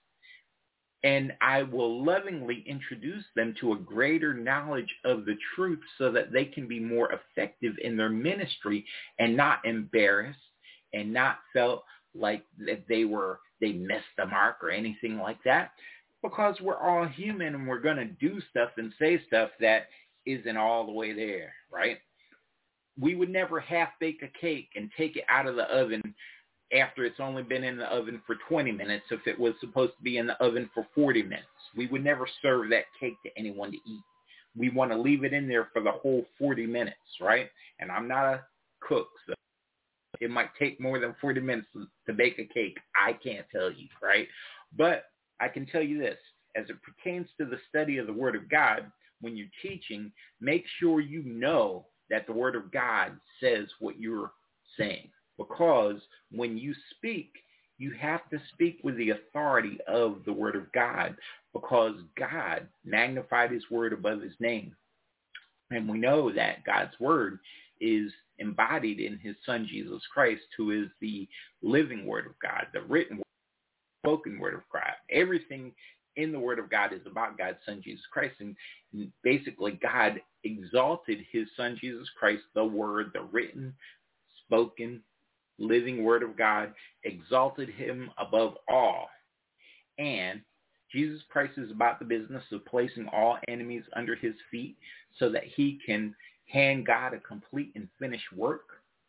And I will lovingly introduce them to a greater knowledge of the truth so that they can be more effective in their ministry and not embarrassed and not felt like that they missed the mark or anything like that, because we're all human and we're going to do stuff and say stuff that isn't all the way there, right? We would never half bake a cake and take it out of the oven after it's only been in the oven for 20 minutes if it was supposed to be in the oven for 40 minutes. We would never serve that cake to anyone to eat. We want to leave it in there for the whole 40 minutes, right? And I'm not a cook, so it might take more than 40 minutes to bake a cake. I can't tell you, right? But I can tell you this. As it pertains to the study of the Word of God, when you're teaching, make sure you know that the Word of God says what you're saying. Because when you speak, you have to speak with the authority of the Word of God, because God magnified his Word above his name. And we know that God's Word is embodied in his Son, Jesus Christ, who is the living Word of God, the written word, spoken Word of God. Everything in the Word of God is about God's Son, Jesus Christ. And basically, God exalted his Son, Jesus Christ, the Word, the written, spoken, living Word of God, exalted him above all. And Jesus Christ is about the business of placing all enemies under his feet so that he can hand God a complete and finished work,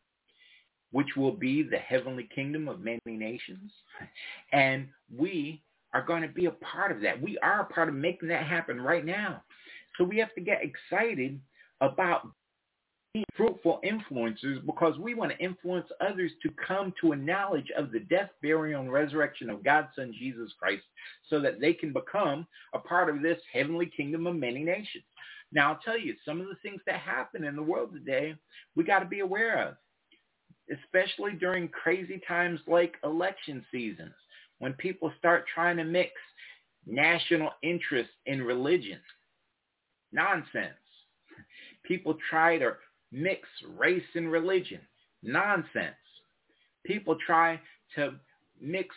which will be the heavenly kingdom of many nations. And we are going to be a part of that. We are a part of making that happen right now. So we have to get excited about being fruitful influencers, because we want to influence others to come to a knowledge of the death, burial, and resurrection of God's Son, Jesus Christ, so that they can become a part of this heavenly kingdom of many nations. Now, I'll tell you, some of the things that happen in the world today, we got to be aware of, especially during crazy times like election seasons, when people start trying to mix national interest in religion. Nonsense. People try to mix race and religion. Nonsense. People try to mix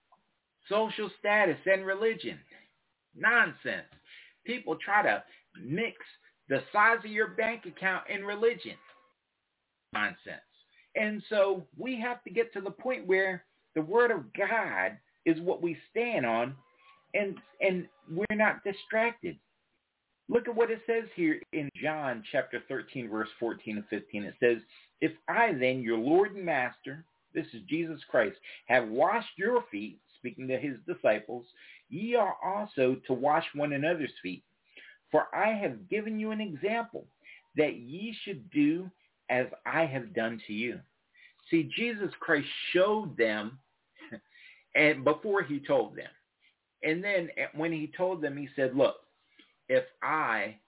social status and religion. Nonsense. People try to mix the size of your bank account and religion. Nonsense. And so we have to get to the point where the Word of God is what we stand on, and we're not distracted. Look at what it says here in John chapter 13, verse 14 and 15. It says, if I then, your Lord and Master, this is Jesus Christ, have washed your feet, speaking to his disciples, ye are also to wash one another's feet. For I have given you an example, that ye should do as I have done to you. See, Jesus Christ showed them and before he told them. And then when he told them, he said, look, if I,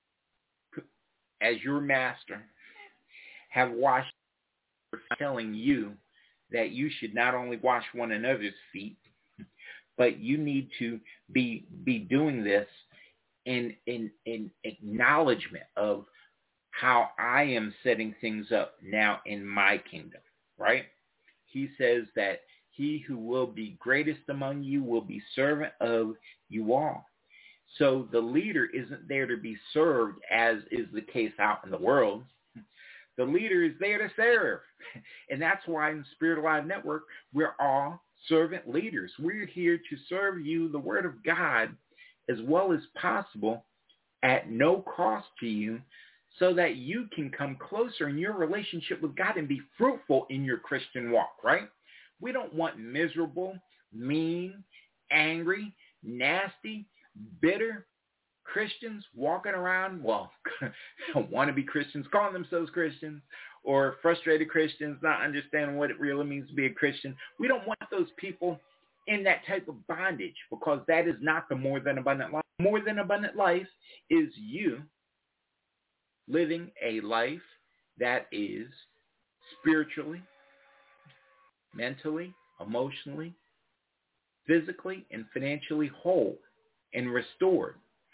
as your master, have washed, telling you that you should not only wash one another's feet, but you need to be doing this in acknowledgement of how I am setting things up now in my kingdom, right? He says that he who will be greatest among you will be servant of you all. So the leader isn't there to be served, as is the case out in the world. The leader is there to serve. And that's why in Spirit Alive Network, we're all servant leaders. We're here to serve you the Word of God as well as possible at no cost to you, so that you can come closer in your relationship with God and be fruitful in your Christian walk, right? We don't want miserable, mean, angry, nasty, bitter Christians walking around, well, wannabe Christians, calling themselves Christians, or frustrated Christians, not understanding what it really means to be a Christian. We don't want those people in that type of bondage, because that is not the more than abundant life. More than abundant life is you living a life that is spiritually, mentally, emotionally, physically, and financially whole and restored.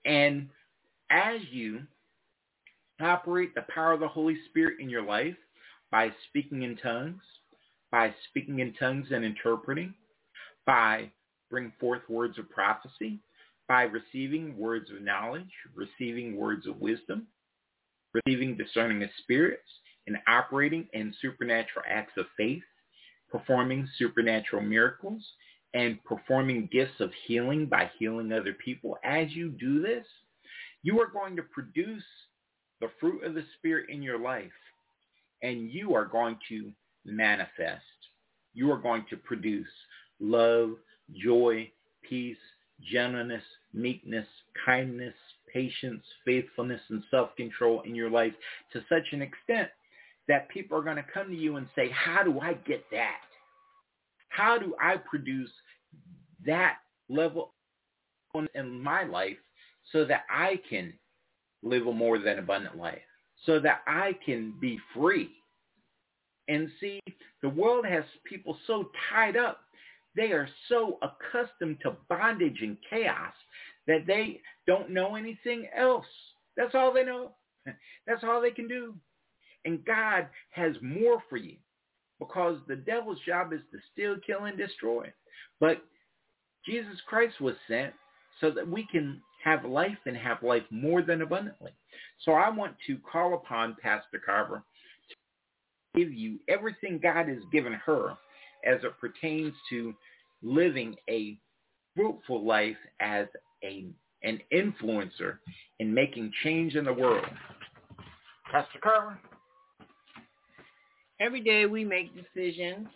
And as you operate the power of the Holy Spirit in your life by speaking in tongues and interpreting, by bringing forth words of prophecy, by receiving words of knowledge, receiving words of wisdom, receiving discerning of spirits, and operating in supernatural acts of faith, performing supernatural miracles, and performing gifts of healing by healing other people. As you do this, you are going to produce the fruit of the Spirit in your life, and you are going to manifest. You are going to produce love, joy, peace, gentleness, meekness, kindness, patience, faithfulness, and self-control in your life to such an extent that people are going to come to you and say, how do I get that? How do I produce that level in my life so that I can live a more than abundant life, so that I can be free? And see, the world has people so tied up. They are so accustomed to bondage and chaos that they don't know anything else. That's all they know. That's all they can do. And God has more for you, because the devil's job is to steal, kill, and destroy. But Jesus Christ was sent so that we can have life and have life more than abundantly. So I want to call upon Pastor Carver to give you everything God has given her as it pertains to living a fruitful life as an influencer in making change in the world. Pastor Carver? Every day we make decisions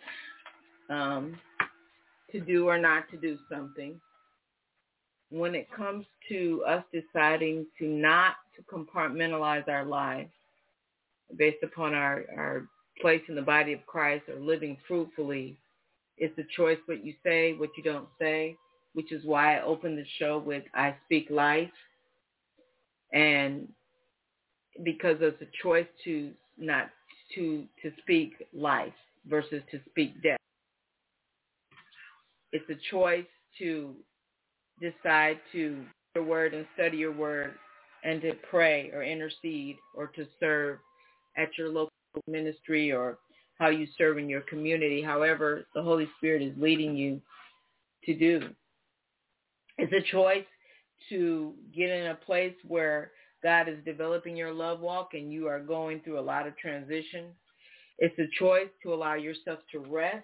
to do or not to do something. When it comes to us deciding to not to compartmentalize our lives based upon our place in the body of Christ or living fruitfully, it's a choice what you say, what you don't say, which is why I opened the show with I Speak Life. And because it's a choice to not to speak life versus to speak death. It's a choice to decide to read your word and study your word and to pray or intercede or to serve at your local ministry or how you serve in your community, however the Holy Spirit is leading you to do. It's a choice to get in a place where God is developing your love walk and you are going through a lot of transition. It's a choice to allow yourself to rest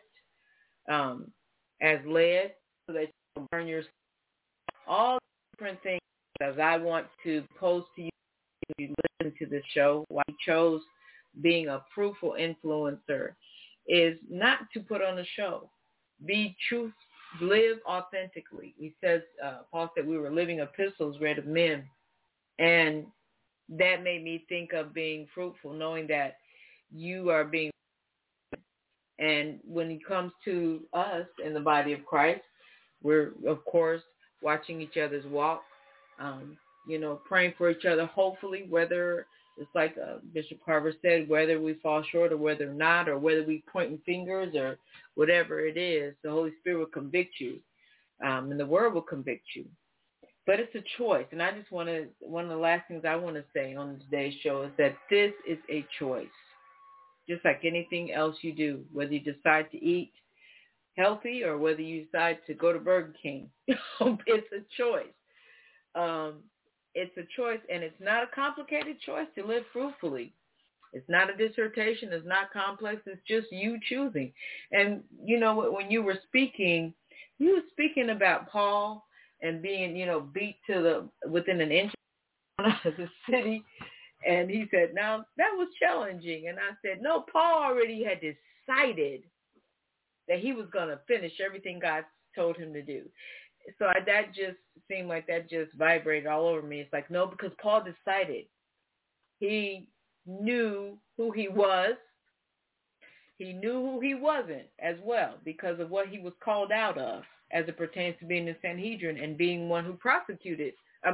as led so that you don't burn yourself. All different things as I want to pose to you if you listen to the show, why you chose being a fruitful influencer is not to put on a show. Be truth, live authentically. He says, Paul said we were living epistles read of men. And that made me think of being fruitful, knowing that you are being. And when it comes to us in the body of Christ, we're, of course, watching each other's walk, praying for each other, hopefully, whether it's like Bishop Carver said, whether we fall short or whether not, or whether we pointing fingers or whatever it is, the Holy Spirit will convict you, and the Word will convict you. But it's a choice, and I just one of the last things I want to say on today's show is that this is a choice, just like anything else you do, whether you decide to eat healthy or whether you decide to go to Burger King. It's a choice. It's a choice, and it's not a complicated choice to live fruitfully. It's not a dissertation. It's not complex. It's just you choosing. And, when you were speaking about Paul and being, beat to within an inch of the city. And he said, now, that was challenging. And I said, no, Paul already had decided that he was going to finish everything God told him to do. So that just seemed like that just vibrated all over me. It's like, no, because Paul decided. He knew who he was. He knew who he wasn't as well because of what he was called out of as it pertains to being the Sanhedrin and being one who persecuted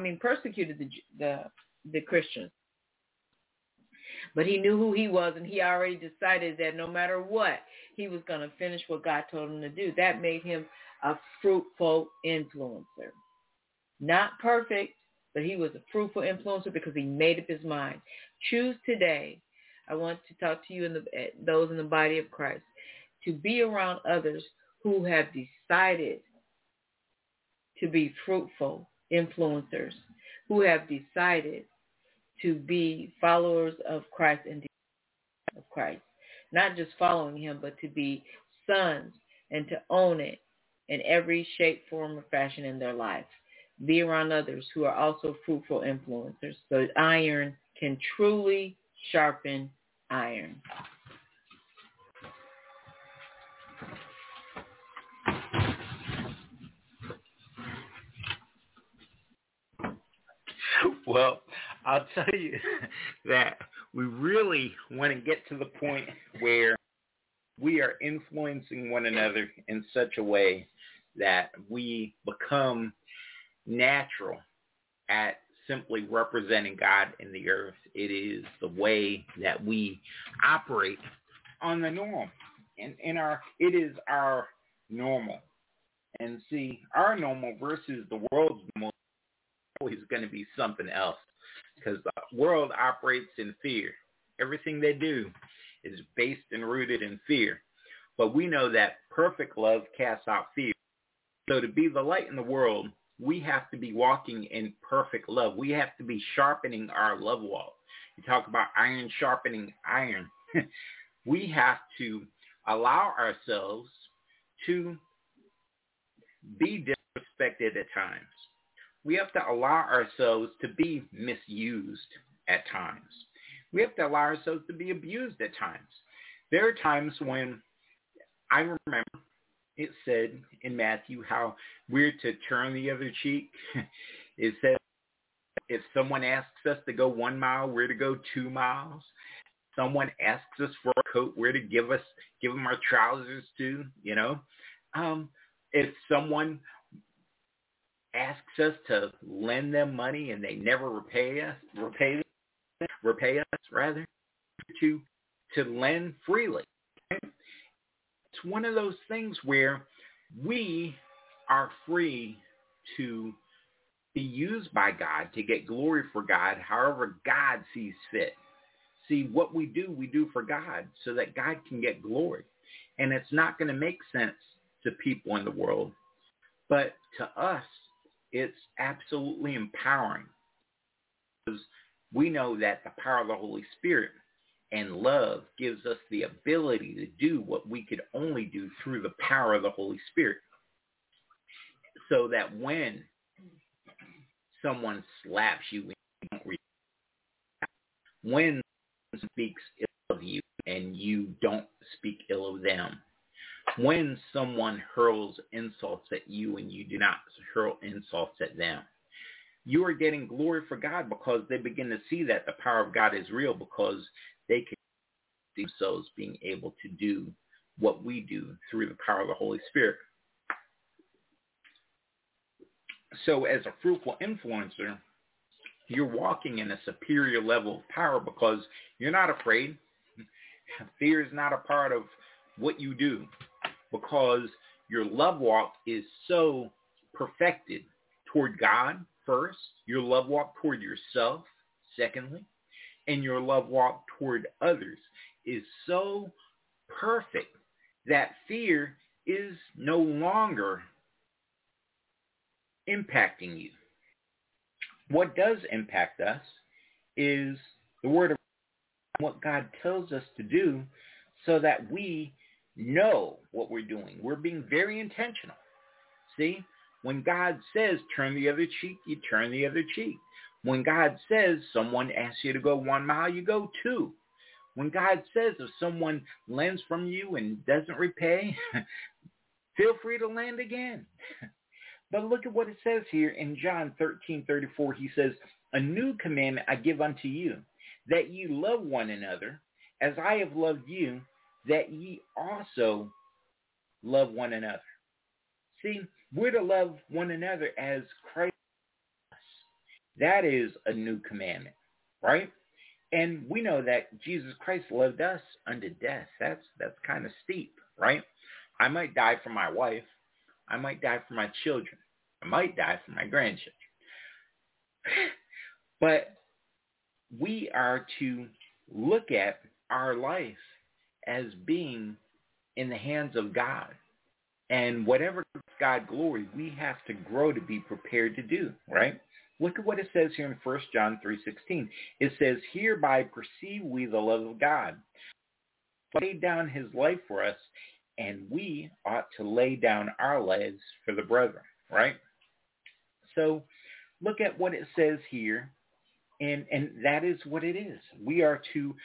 the Christians. But he knew who he was, and he already decided that no matter what, he was going to finish what God told him to do. That made him a fruitful influencer. Not perfect, but he was a fruitful influencer because he made up his mind. Choose today. I want to talk to you and those in the body of Christ to be around others who have decided to be fruitful influencers, who have decided to be followers of Christ and of Christ. Not just following him, but to be sons and to own it in every shape, form, or fashion in their life. Be around others who are also fruitful influencers so iron can truly sharpen iron. Well, I'll tell you that we really want to get to the point where we are influencing one another in such a way that we become natural at simply representing God in the earth. It is the way that we operate on the norm. And it is our normal. And see, our normal versus the world's normal is always going to be something else, because the world operates in fear. Everything they do is based and rooted in fear. But we know that perfect love casts out fear. So to be the light in the world, we have to be walking in perfect love. We have to be sharpening our love wall. You talk about iron sharpening iron. We have to allow ourselves to be disrespected at times. We have to allow ourselves to be misused at times. We have to allow ourselves to be abused at times. There are times when I remember it said in Matthew how we're to turn the other cheek. It said if someone asks us to go 1 mile, we're to go 2 miles. Someone asks us for a coat, we're to give them our trousers too, you know. If someone asks us to lend them money and they never repay us to lend freely. It's one of those things where we are free to be used by God to get glory for God, however God sees fit. See, what we do for God so that God can get glory. And it's not going to make sense to people in the world, but to us, it's absolutely empowering, because we know that the power of the Holy Spirit and love gives us the ability to do what we could only do through the power of the Holy Spirit. So that when someone slaps you and you don't react, when someone speaks ill of you and you don't speak ill of them, when someone hurls insults at you and you do not hurl insults at them, you are getting glory for God, because they begin to see that the power of God is real, because they can see themselves being able to do what we do through the power of the Holy Spirit. So as a fruitful influencer, you're walking in a superior level of power because you're not afraid. Fear is not a part of what you do, because your love walk is so perfected toward God first, your love walk toward yourself secondly, and your love walk toward others is so perfect that fear is no longer impacting you. What does impact us is the word of God, what God tells us to do, so that we know what we're doing. We're being very intentional. See, when God says turn the other cheek, you turn the other cheek. When God says someone asks you to go 1 mile, you go 2. When God says if someone lends from you and doesn't repay, feel free to lend again. But look at what it says here in John 13:34. He says, a new commandment I give unto you, that ye love one another, as I have loved you, that ye also love one another. See, we're to love one another as Christ loves us. That is a new commandment, right? And we know that Jesus Christ loved us unto death. That's kind of steep, right? I might die for my wife. I might die for my children. I might die for my grandchildren. But we are to look at our life as being in the hands of God. And whatever gives God glory, we have to grow to be prepared to do, right? Look at what it says here in 1 John 3:16. It says, hereby perceive we the love of God. He laid down his life for us, and we ought to lay down our lives for the brethren, right? So look at what it says here, and that is what it is. We are to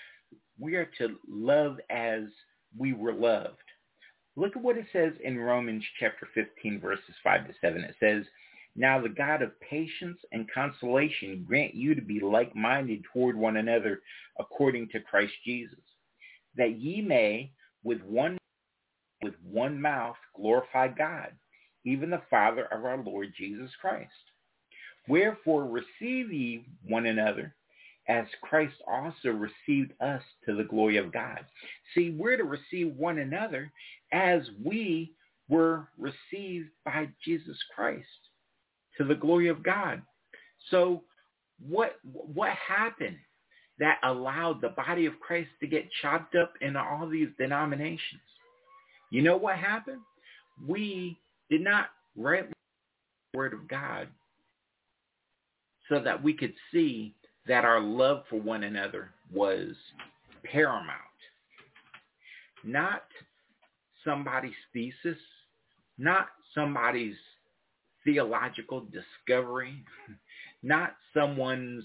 love as we were loved. Look at what it says in Romans chapter 15, verses 5 to 7. It says, now the God of patience and consolation grant you to be like-minded toward one another according to Christ Jesus, that ye may with one mouth glorify God, even the Father of our Lord Jesus Christ. Wherefore receive ye one another, as Christ also received us to the glory of God. See, we're to receive one another as we were received by Jesus Christ to the glory of God. So what happened that allowed the body of Christ to get chopped up into all these denominations? You know what happened? We did not rightly the word of God so that we could see that our love for one another was paramount. Not somebody's thesis, not somebody's theological discovery, not someone's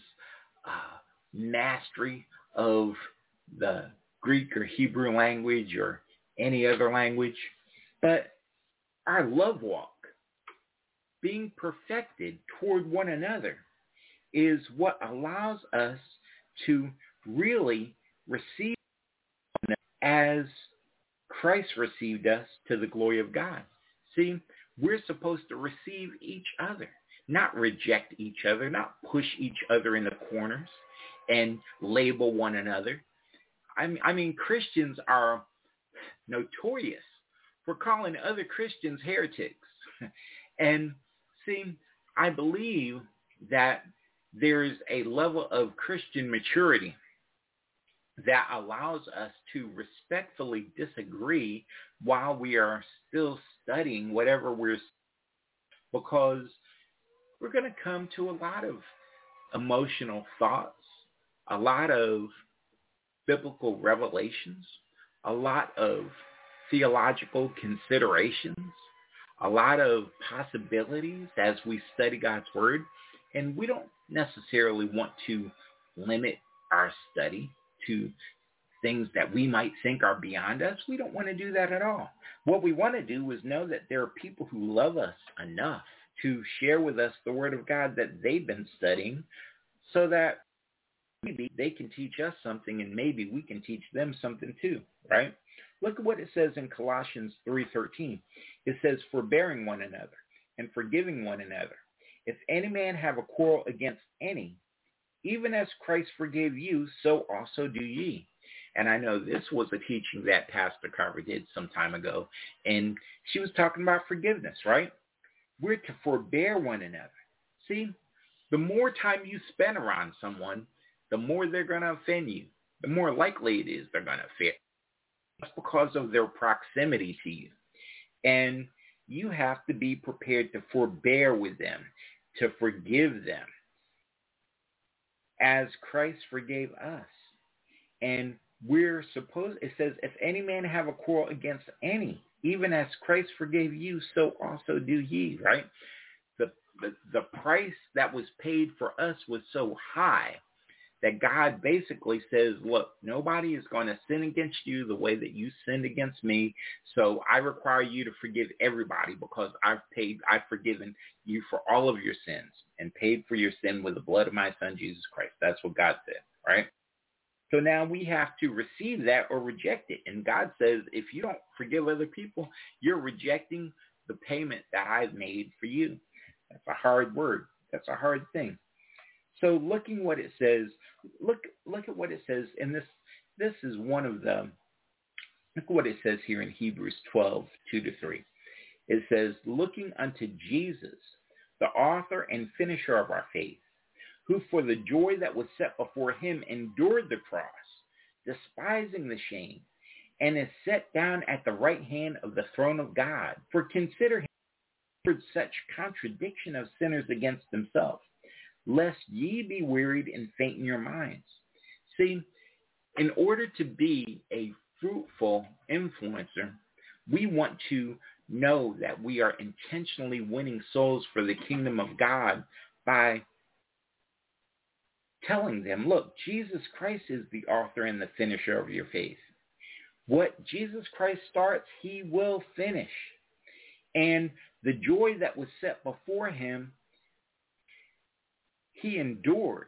mastery of the Greek or Hebrew language or any other language, but our love walk, being perfected toward one another, is what allows us to really receive as Christ received us to the glory of God. See, we're supposed to receive each other, not reject each other, not push each other in the corners and label one another. I mean, Christians are notorious for calling other Christians heretics. And see, I believe that there's a level of Christian maturity that allows us to respectfully disagree while we are still studying whatever because we're going to come to a lot of emotional thoughts, a lot of biblical revelations, a lot of theological considerations, a lot of possibilities as we study God's word. And we don't necessarily want to limit our study to things that we might think are beyond us. We don't want to do that at all. What we want to do is know that there are people who love us enough to share with us the word of God that they've been studying, so that maybe they can teach us something and maybe we can teach them something too, right? Look at what it says in Colossians 3:13. It says, forbearing one another and forgiving one another. If any man have a quarrel against any, even as Christ forgave you, so also do ye. And I know this was a teaching that Pastor Carver did some time ago, and she was talking about forgiveness, right? We're to forbear one another. See, the more time you spend around someone, the more they're going to offend you. The more likely it is they're going to offend. That's because of their proximity to you. And you have to be prepared to forbear with them, to forgive them, as Christ forgave us. And we're supposed, it says, if any man have a quarrel against any, even as Christ forgave you, so also do ye, right? The price that was paid for us was so high that God basically says, look, nobody is going to sin against you the way that you sinned against me. So I require you to forgive everybody because I've forgiven you for all of your sins and paid for your sin with the blood of my son, Jesus Christ. That's what God said, right? So now we have to receive that or reject it. And God says, if you don't forgive other people, you're rejecting the payment that I've made for you. That's a hard word. That's a hard thing. So looking what it says, look at what it says, and this is one of the, look what it says here in Hebrews 12:2-3. It says, looking unto Jesus, the author and finisher of our faith, who for the joy that was set before him endured the cross, despising the shame, and is set down at the right hand of the throne of God. For consider him such contradiction of sinners against himself, lest ye be wearied and faint in your minds. See, in order to be a fruitful influencer, we want to know that we are intentionally winning souls for the kingdom of God by telling them, look, Jesus Christ is the author and the finisher of your faith. What Jesus Christ starts, he will finish. And the joy that was set before him, he endured.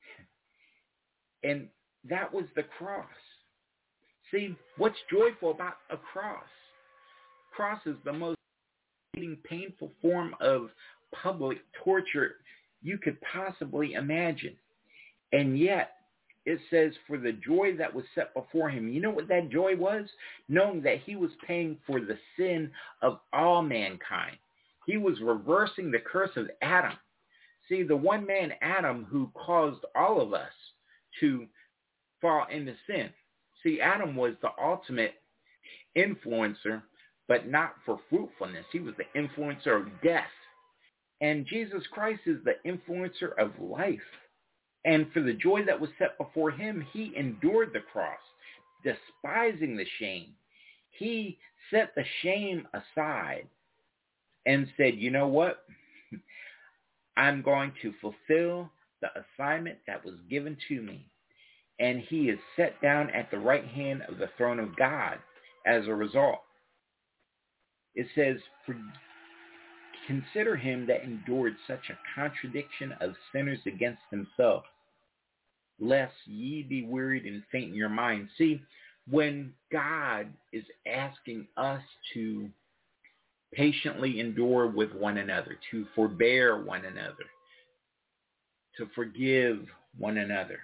And that was the cross. See, what's joyful about a cross? Cross is the most painful form of public torture you could possibly imagine. And yet, it says, for the joy that was set before him. You know what that joy was? Knowing that he was paying for the sin of all mankind. He was reversing the curse of Adam. See, the one man, Adam, who caused all of us to fall into sin. See, Adam was the ultimate influencer, but not for fruitfulness. He was the influencer of death. And Jesus Christ is the influencer of life. And for the joy that was set before him, he endured the cross, despising the shame. He set the shame aside and said, you know what? I'm going to fulfill the assignment that was given to me. And he is set down at the right hand of the throne of God as a result. It says, consider him that endured such a contradiction of sinners against himself, lest ye be wearied and faint in your mind. See, when God is asking us to patiently endure with one another, to forbear one another, to forgive one another,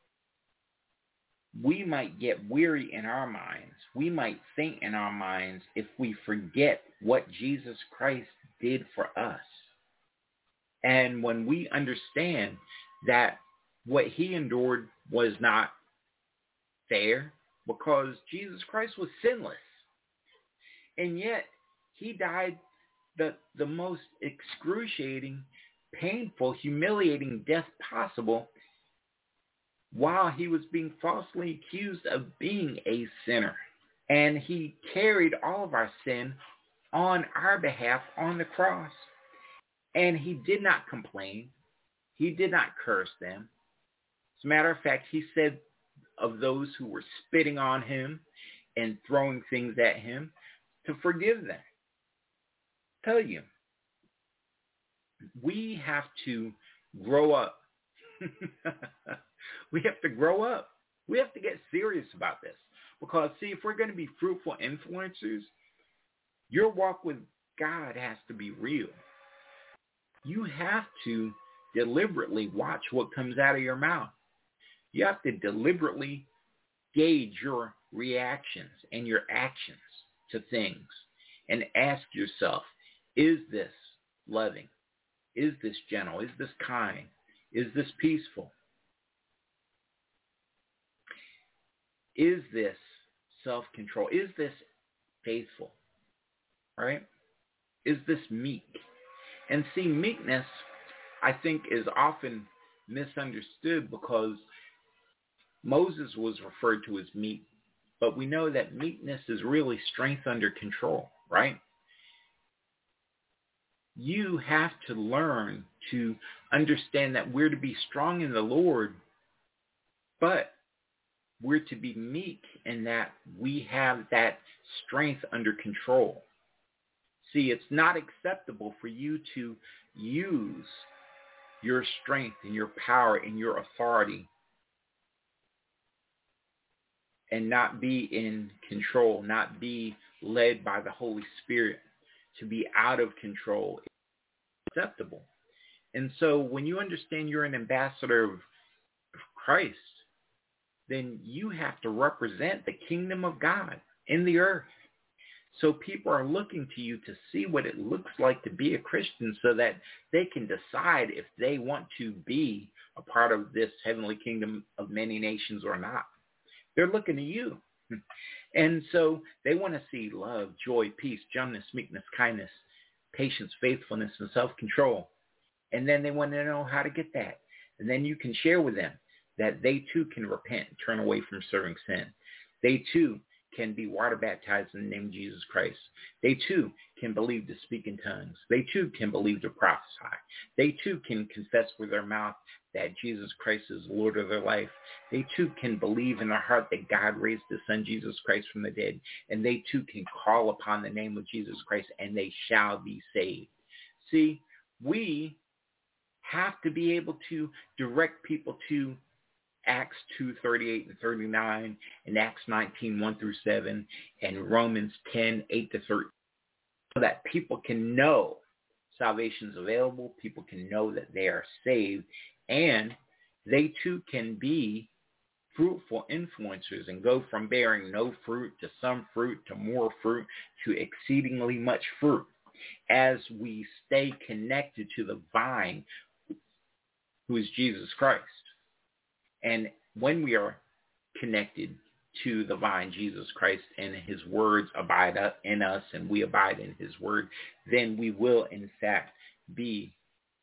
we might get weary in our minds. We might faint in our minds if we forget what Jesus Christ did for us. And when we understand that what he endured was not fair, because Jesus Christ was sinless, and yet he died the most excruciating, painful, humiliating death possible while he was being falsely accused of being a sinner. And he carried all of our sin on our behalf on the cross. And he did not complain. He did not curse them. As a matter of fact, he said of those who were spitting on him and throwing things at him to forgive them. I tell you, we have to grow up. We have to grow up. We have to get serious about this. Because, see, if we're going to be fruitful influencers, your walk with God has to be real. You have to deliberately watch what comes out of your mouth. You have to deliberately gauge your reactions and your actions to things and ask yourself, is this loving? Is this gentle? Is this kind? Is this peaceful? Is this self-control? Is this faithful? Right? Is this meek? And see, meekness, I think, is often misunderstood because Moses was referred to as meek, but we know that meekness is really strength under control, right? You have to learn to understand that we're to be strong in the Lord, but we're to be meek in that we have that strength under control. See, it's not acceptable for you to use your strength and your power and your authority and not be in control, not be led by the Holy Spirit. To be out of control is acceptable. And so when you understand you're an ambassador of Christ, then you have to represent the kingdom of God in the earth. So people are looking to you to see what it looks like to be a Christian so that they can decide if they want to be a part of this heavenly kingdom of many nations or not. They're looking to you. And so they want to see love, joy, peace, gentleness, meekness, kindness, patience, faithfulness, and self-control. And then they want to know how to get that. And then you can share with them that they too can repent and turn away from serving sin. They too can be water baptized in the name of Jesus Christ. They too can believe to speak in tongues. They too can believe to prophesy. They too can confess with their mouth that Jesus Christ is Lord of their life. They too can believe in their heart that God raised his son Jesus Christ from the dead. And they too can call upon the name of Jesus Christ and they shall be saved. See, we have to be able to direct people to Acts 2:38 and 39, and Acts 19:1 through 7, and Romans 10:8 to 13, so that people can know salvation is available, people can know that they are saved, and they too can be fruitful influencers and go from bearing no fruit to some fruit to more fruit to exceedingly much fruit as we stay connected to the vine, who is Jesus Christ. And when we are connected to the vine, Jesus Christ, and his words abide in us and we abide in his word, then we will, in fact, be.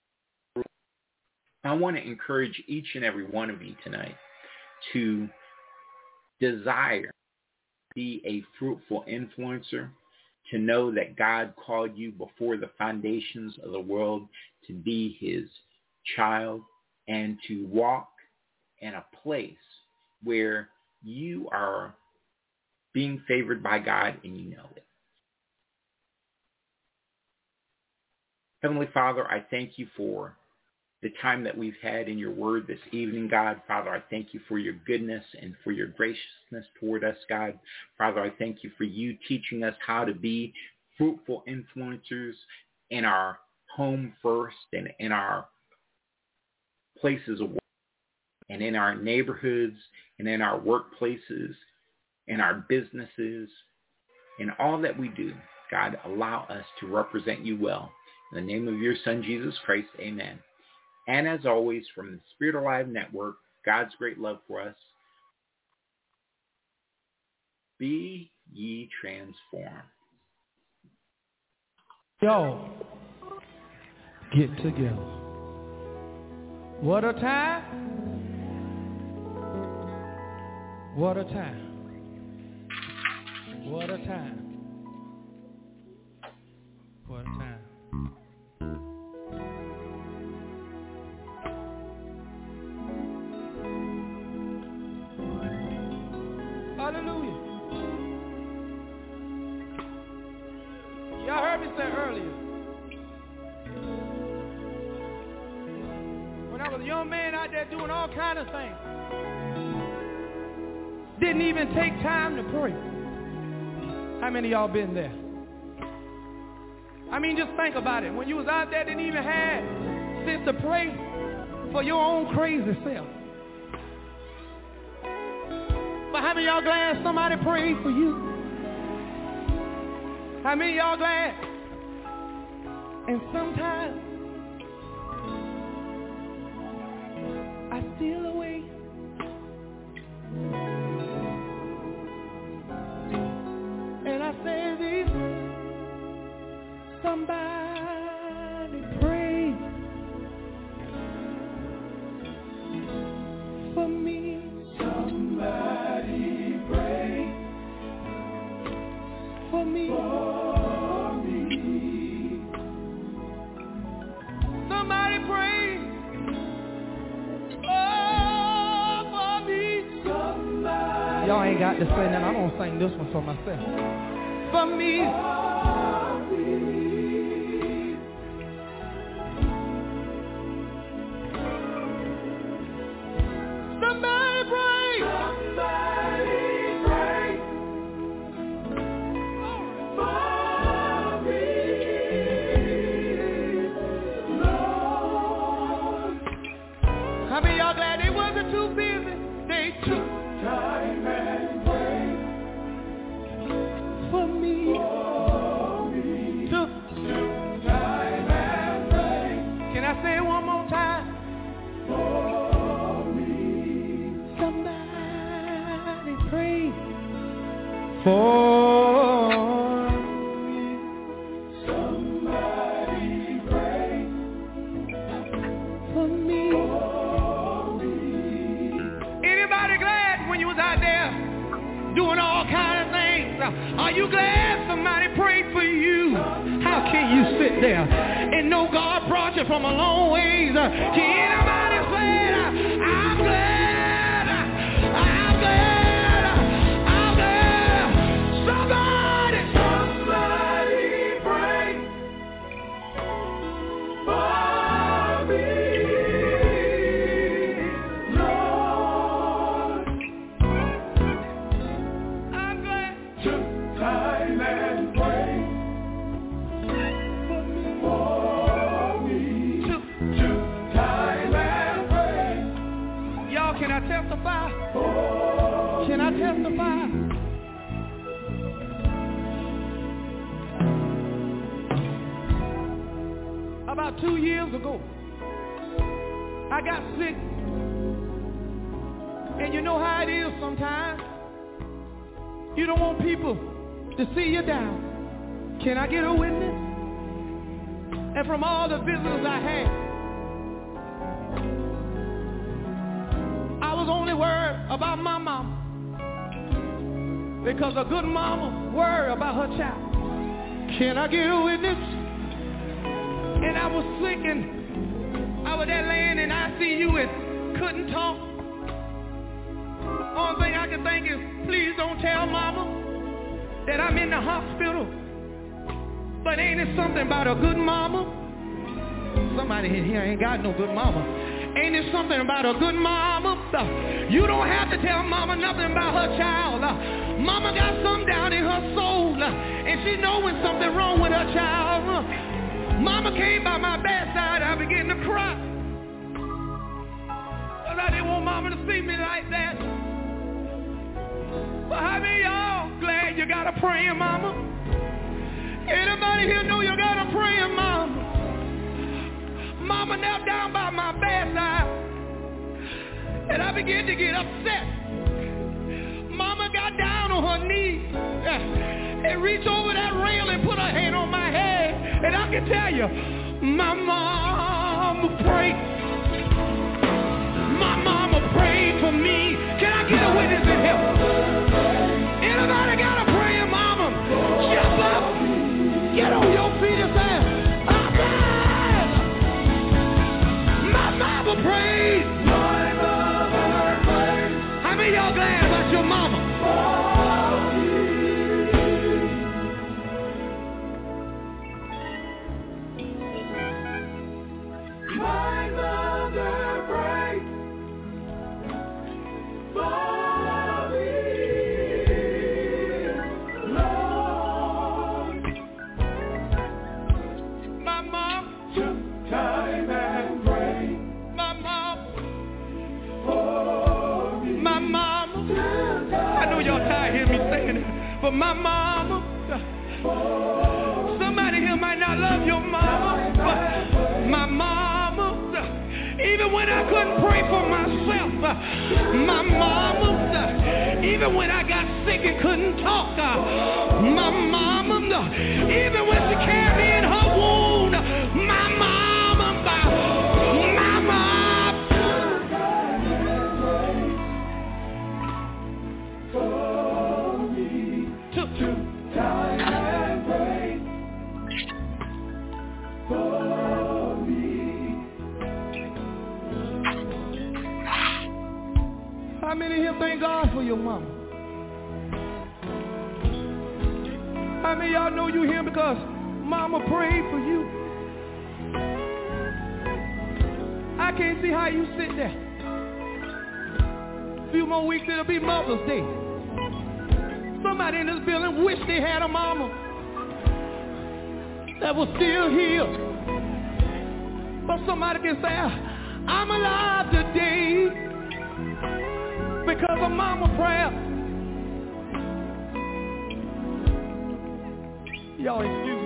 I want to encourage each and every one of you tonight to desire to be a fruitful influencer, to know that God called you before the foundations of the world to be his child and to walk in a place where you are being favored by God and you know it. Heavenly Father, I thank you for the time that we've had in your word this evening, God. Father, I thank you for your goodness and for your graciousness toward us, God. Father, I thank you for you teaching us how to be fruitful influencers in our home first and in our places of work, and in our neighborhoods, and in our workplaces, in our businesses, in all that we do. God, allow us to represent you well. In the name of your son, Jesus Christ, amen. And as always, from the Spirit Alive Network, God's great love for us, be ye transformed. Y'all, get together. What a time. What a time. What a time. What a time. Hallelujah. Y'all heard me say earlier, when I was a young man out there doing all kinds of things, didn't even take time to pray. How many of y'all been there? I mean, just think about it. When you was out there, didn't even have sense to pray for your own crazy self. But how many of y'all glad somebody prayed for you? How many of y'all glad? And sometimes I steal away. And I say this, somebody pray for me. Somebody pray for me. For me. Somebody pray. Oh, for me. Somebody. Y'all ain't got to sing that. I'm going to sing this one for myself. For me. For me. Somebody pray. Somebody pray. For me. Lord. How many of y'all glad they wasn't too busy? They took time and prayed for me. For me. Took time and prayed. Can I say it one more time? For for Somebody pray for me. for me. Anybody glad when you was out there doing all kind of things? Are you glad somebody prayed for you? How can you sit there and know God brought you from a long ways? Can anybody say, I'm glad, I'm glad, I'm glad? Somebody pray for me, Lord. I'm glad. Took time and prayed for me. Took time and prayed. Y'all, can I testify? Can I testify? About 2 years ago, I got sick. And you know how it is sometimes. You don't want people to see you down. Can I get a witness? And from all the visitors I had, I was only worried about my mama. Because a good mama worry about her child. Can I get a witness? And I was sick and I was there laying in ICU and couldn't talk. Only thing I can think is, please don't tell mama that I'm in the hospital. But ain't it something about a good mama? Somebody in here ain't got no good mama. Ain't it something about a good mama? You don't have to tell mama nothing about her child. Mama got something down in her soul, and she know when something wrong with her child. Mama came by my bedside, I began to cry. But I didn't want mama to see me like that. But how many of y'all glad you got a praying mama? Anybody here know you got a praying mama? Mama knelt down by my bedside, and I began to get upset. Mama got down on her knees and reached over that rail and put her hand on my head. And I can tell you, my mama prayed. My mama prayed for me. Can I get a witness in here? Anybody got a praying mama? Jump up, get on your feet and say, I'm glad. My mama prayed. My mother prayed How many of y'all glad about your mama? My mother prayed for me, Lord. My mom, Took time and prayed my mom, for me. my mama. I know y'all tired of hearing me saying it, but my mama. Somebody here might not love your mama, but my mama. Even when I couldn't pray for myself, my mama. Even when I got sick and couldn't talk, my mama. Even when she carried me in her wound, my mama. My mama. For me. Took Time and prayed for me. How many here thank God for your mama? How many of y'all know you here because mama prayed for you? I can't see how you sit there. A few more weeks it'll be Mother's Day. Somebody in this building wish they had a mama that was still here. But somebody can say, I'm alive today because of mama prayer. Y'all excuse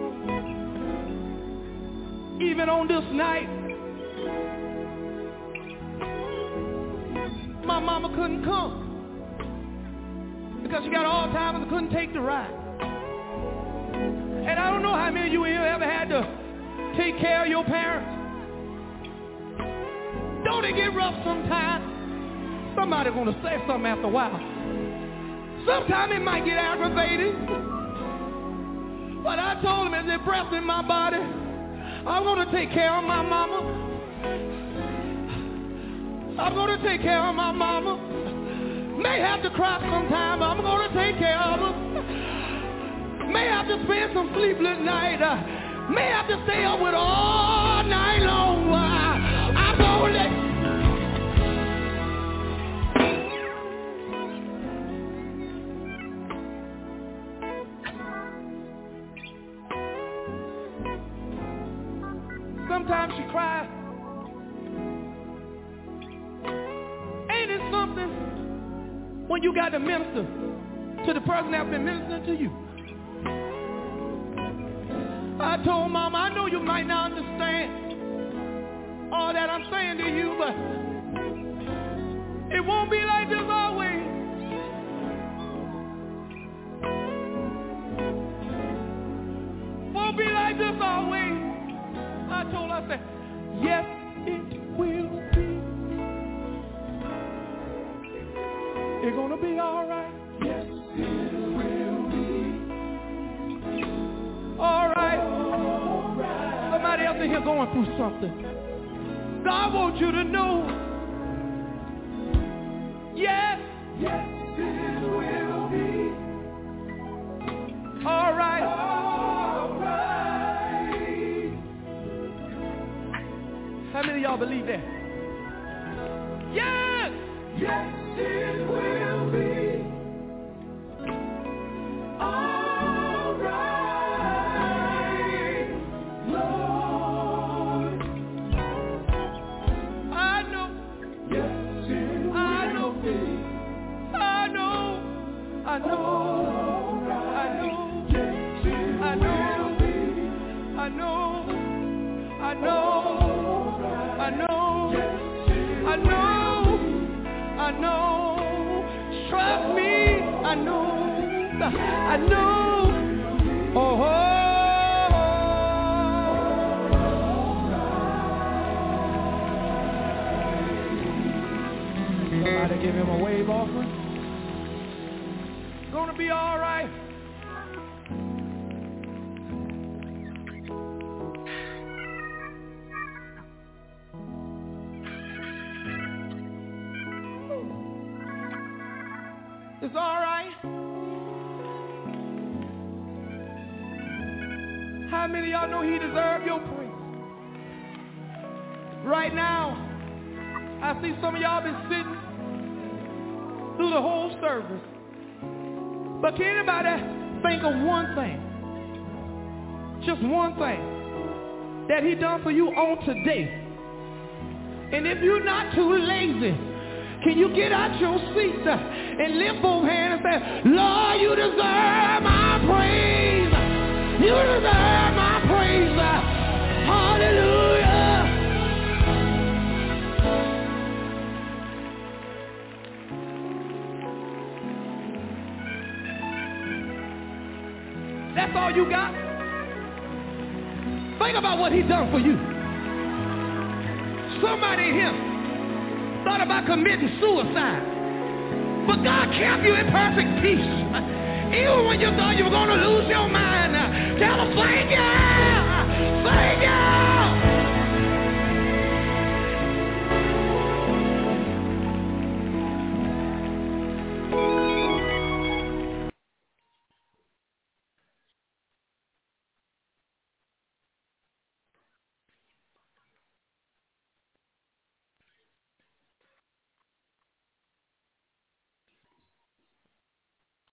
me. Even on this night, my mama couldn't come. because you got Alzheimer's and couldn't take the ride. And I don't know how many of you here ever had to take care of your parents. Don't it get rough sometimes? Somebody's going to say something after a while. Sometimes it might get aggravated. But I told him, as there's breath in my body, I'm going to take care of my mama. I'm going to take care of my mama. May have to cry sometime, but I'm going to take care of her. May have to spend some sleepless night. May have to stay up with her all night long. I'm going to sometimes she cries. Ain't it something when you got to minister to the person that's been ministering to you? I told Mama, I know you might not understand all that I'm saying to you, but it won't be like this always. Won't be like this always. I told her, I said, yes, it will be. It's gonna be all right. Yes, it will be. All right. All right. Somebody else in here going through something. God wants you to know. Yes. Yes, it will be. All right. All right. How many of y'all believe that? Yes. Yes, it will be. All right, Lord. I know. Yes, it will be. I know. I know. I know. Yes, it will be. I know. I know. I know. Yes, I know. I know, trust me, I know, I know, oh, somebody give him a wave offering. Gonna be all right. It's all right. How many of y'all know he deserves your praise? Right now, I see some of y'all been sitting through the whole service. But can anybody think of one thing? Just one thing that he done for you on today. And if you're not too lazy, can you get out your seat and lift both hands and say, Lord, you deserve my praise. You deserve my praise. Hallelujah. That's all you got? Think about what he's done for you. Somebody here thought about committing suicide, but God kept you in perfect peace. Even when you thought you were going to lose your mind, tell them, thank you, thank you.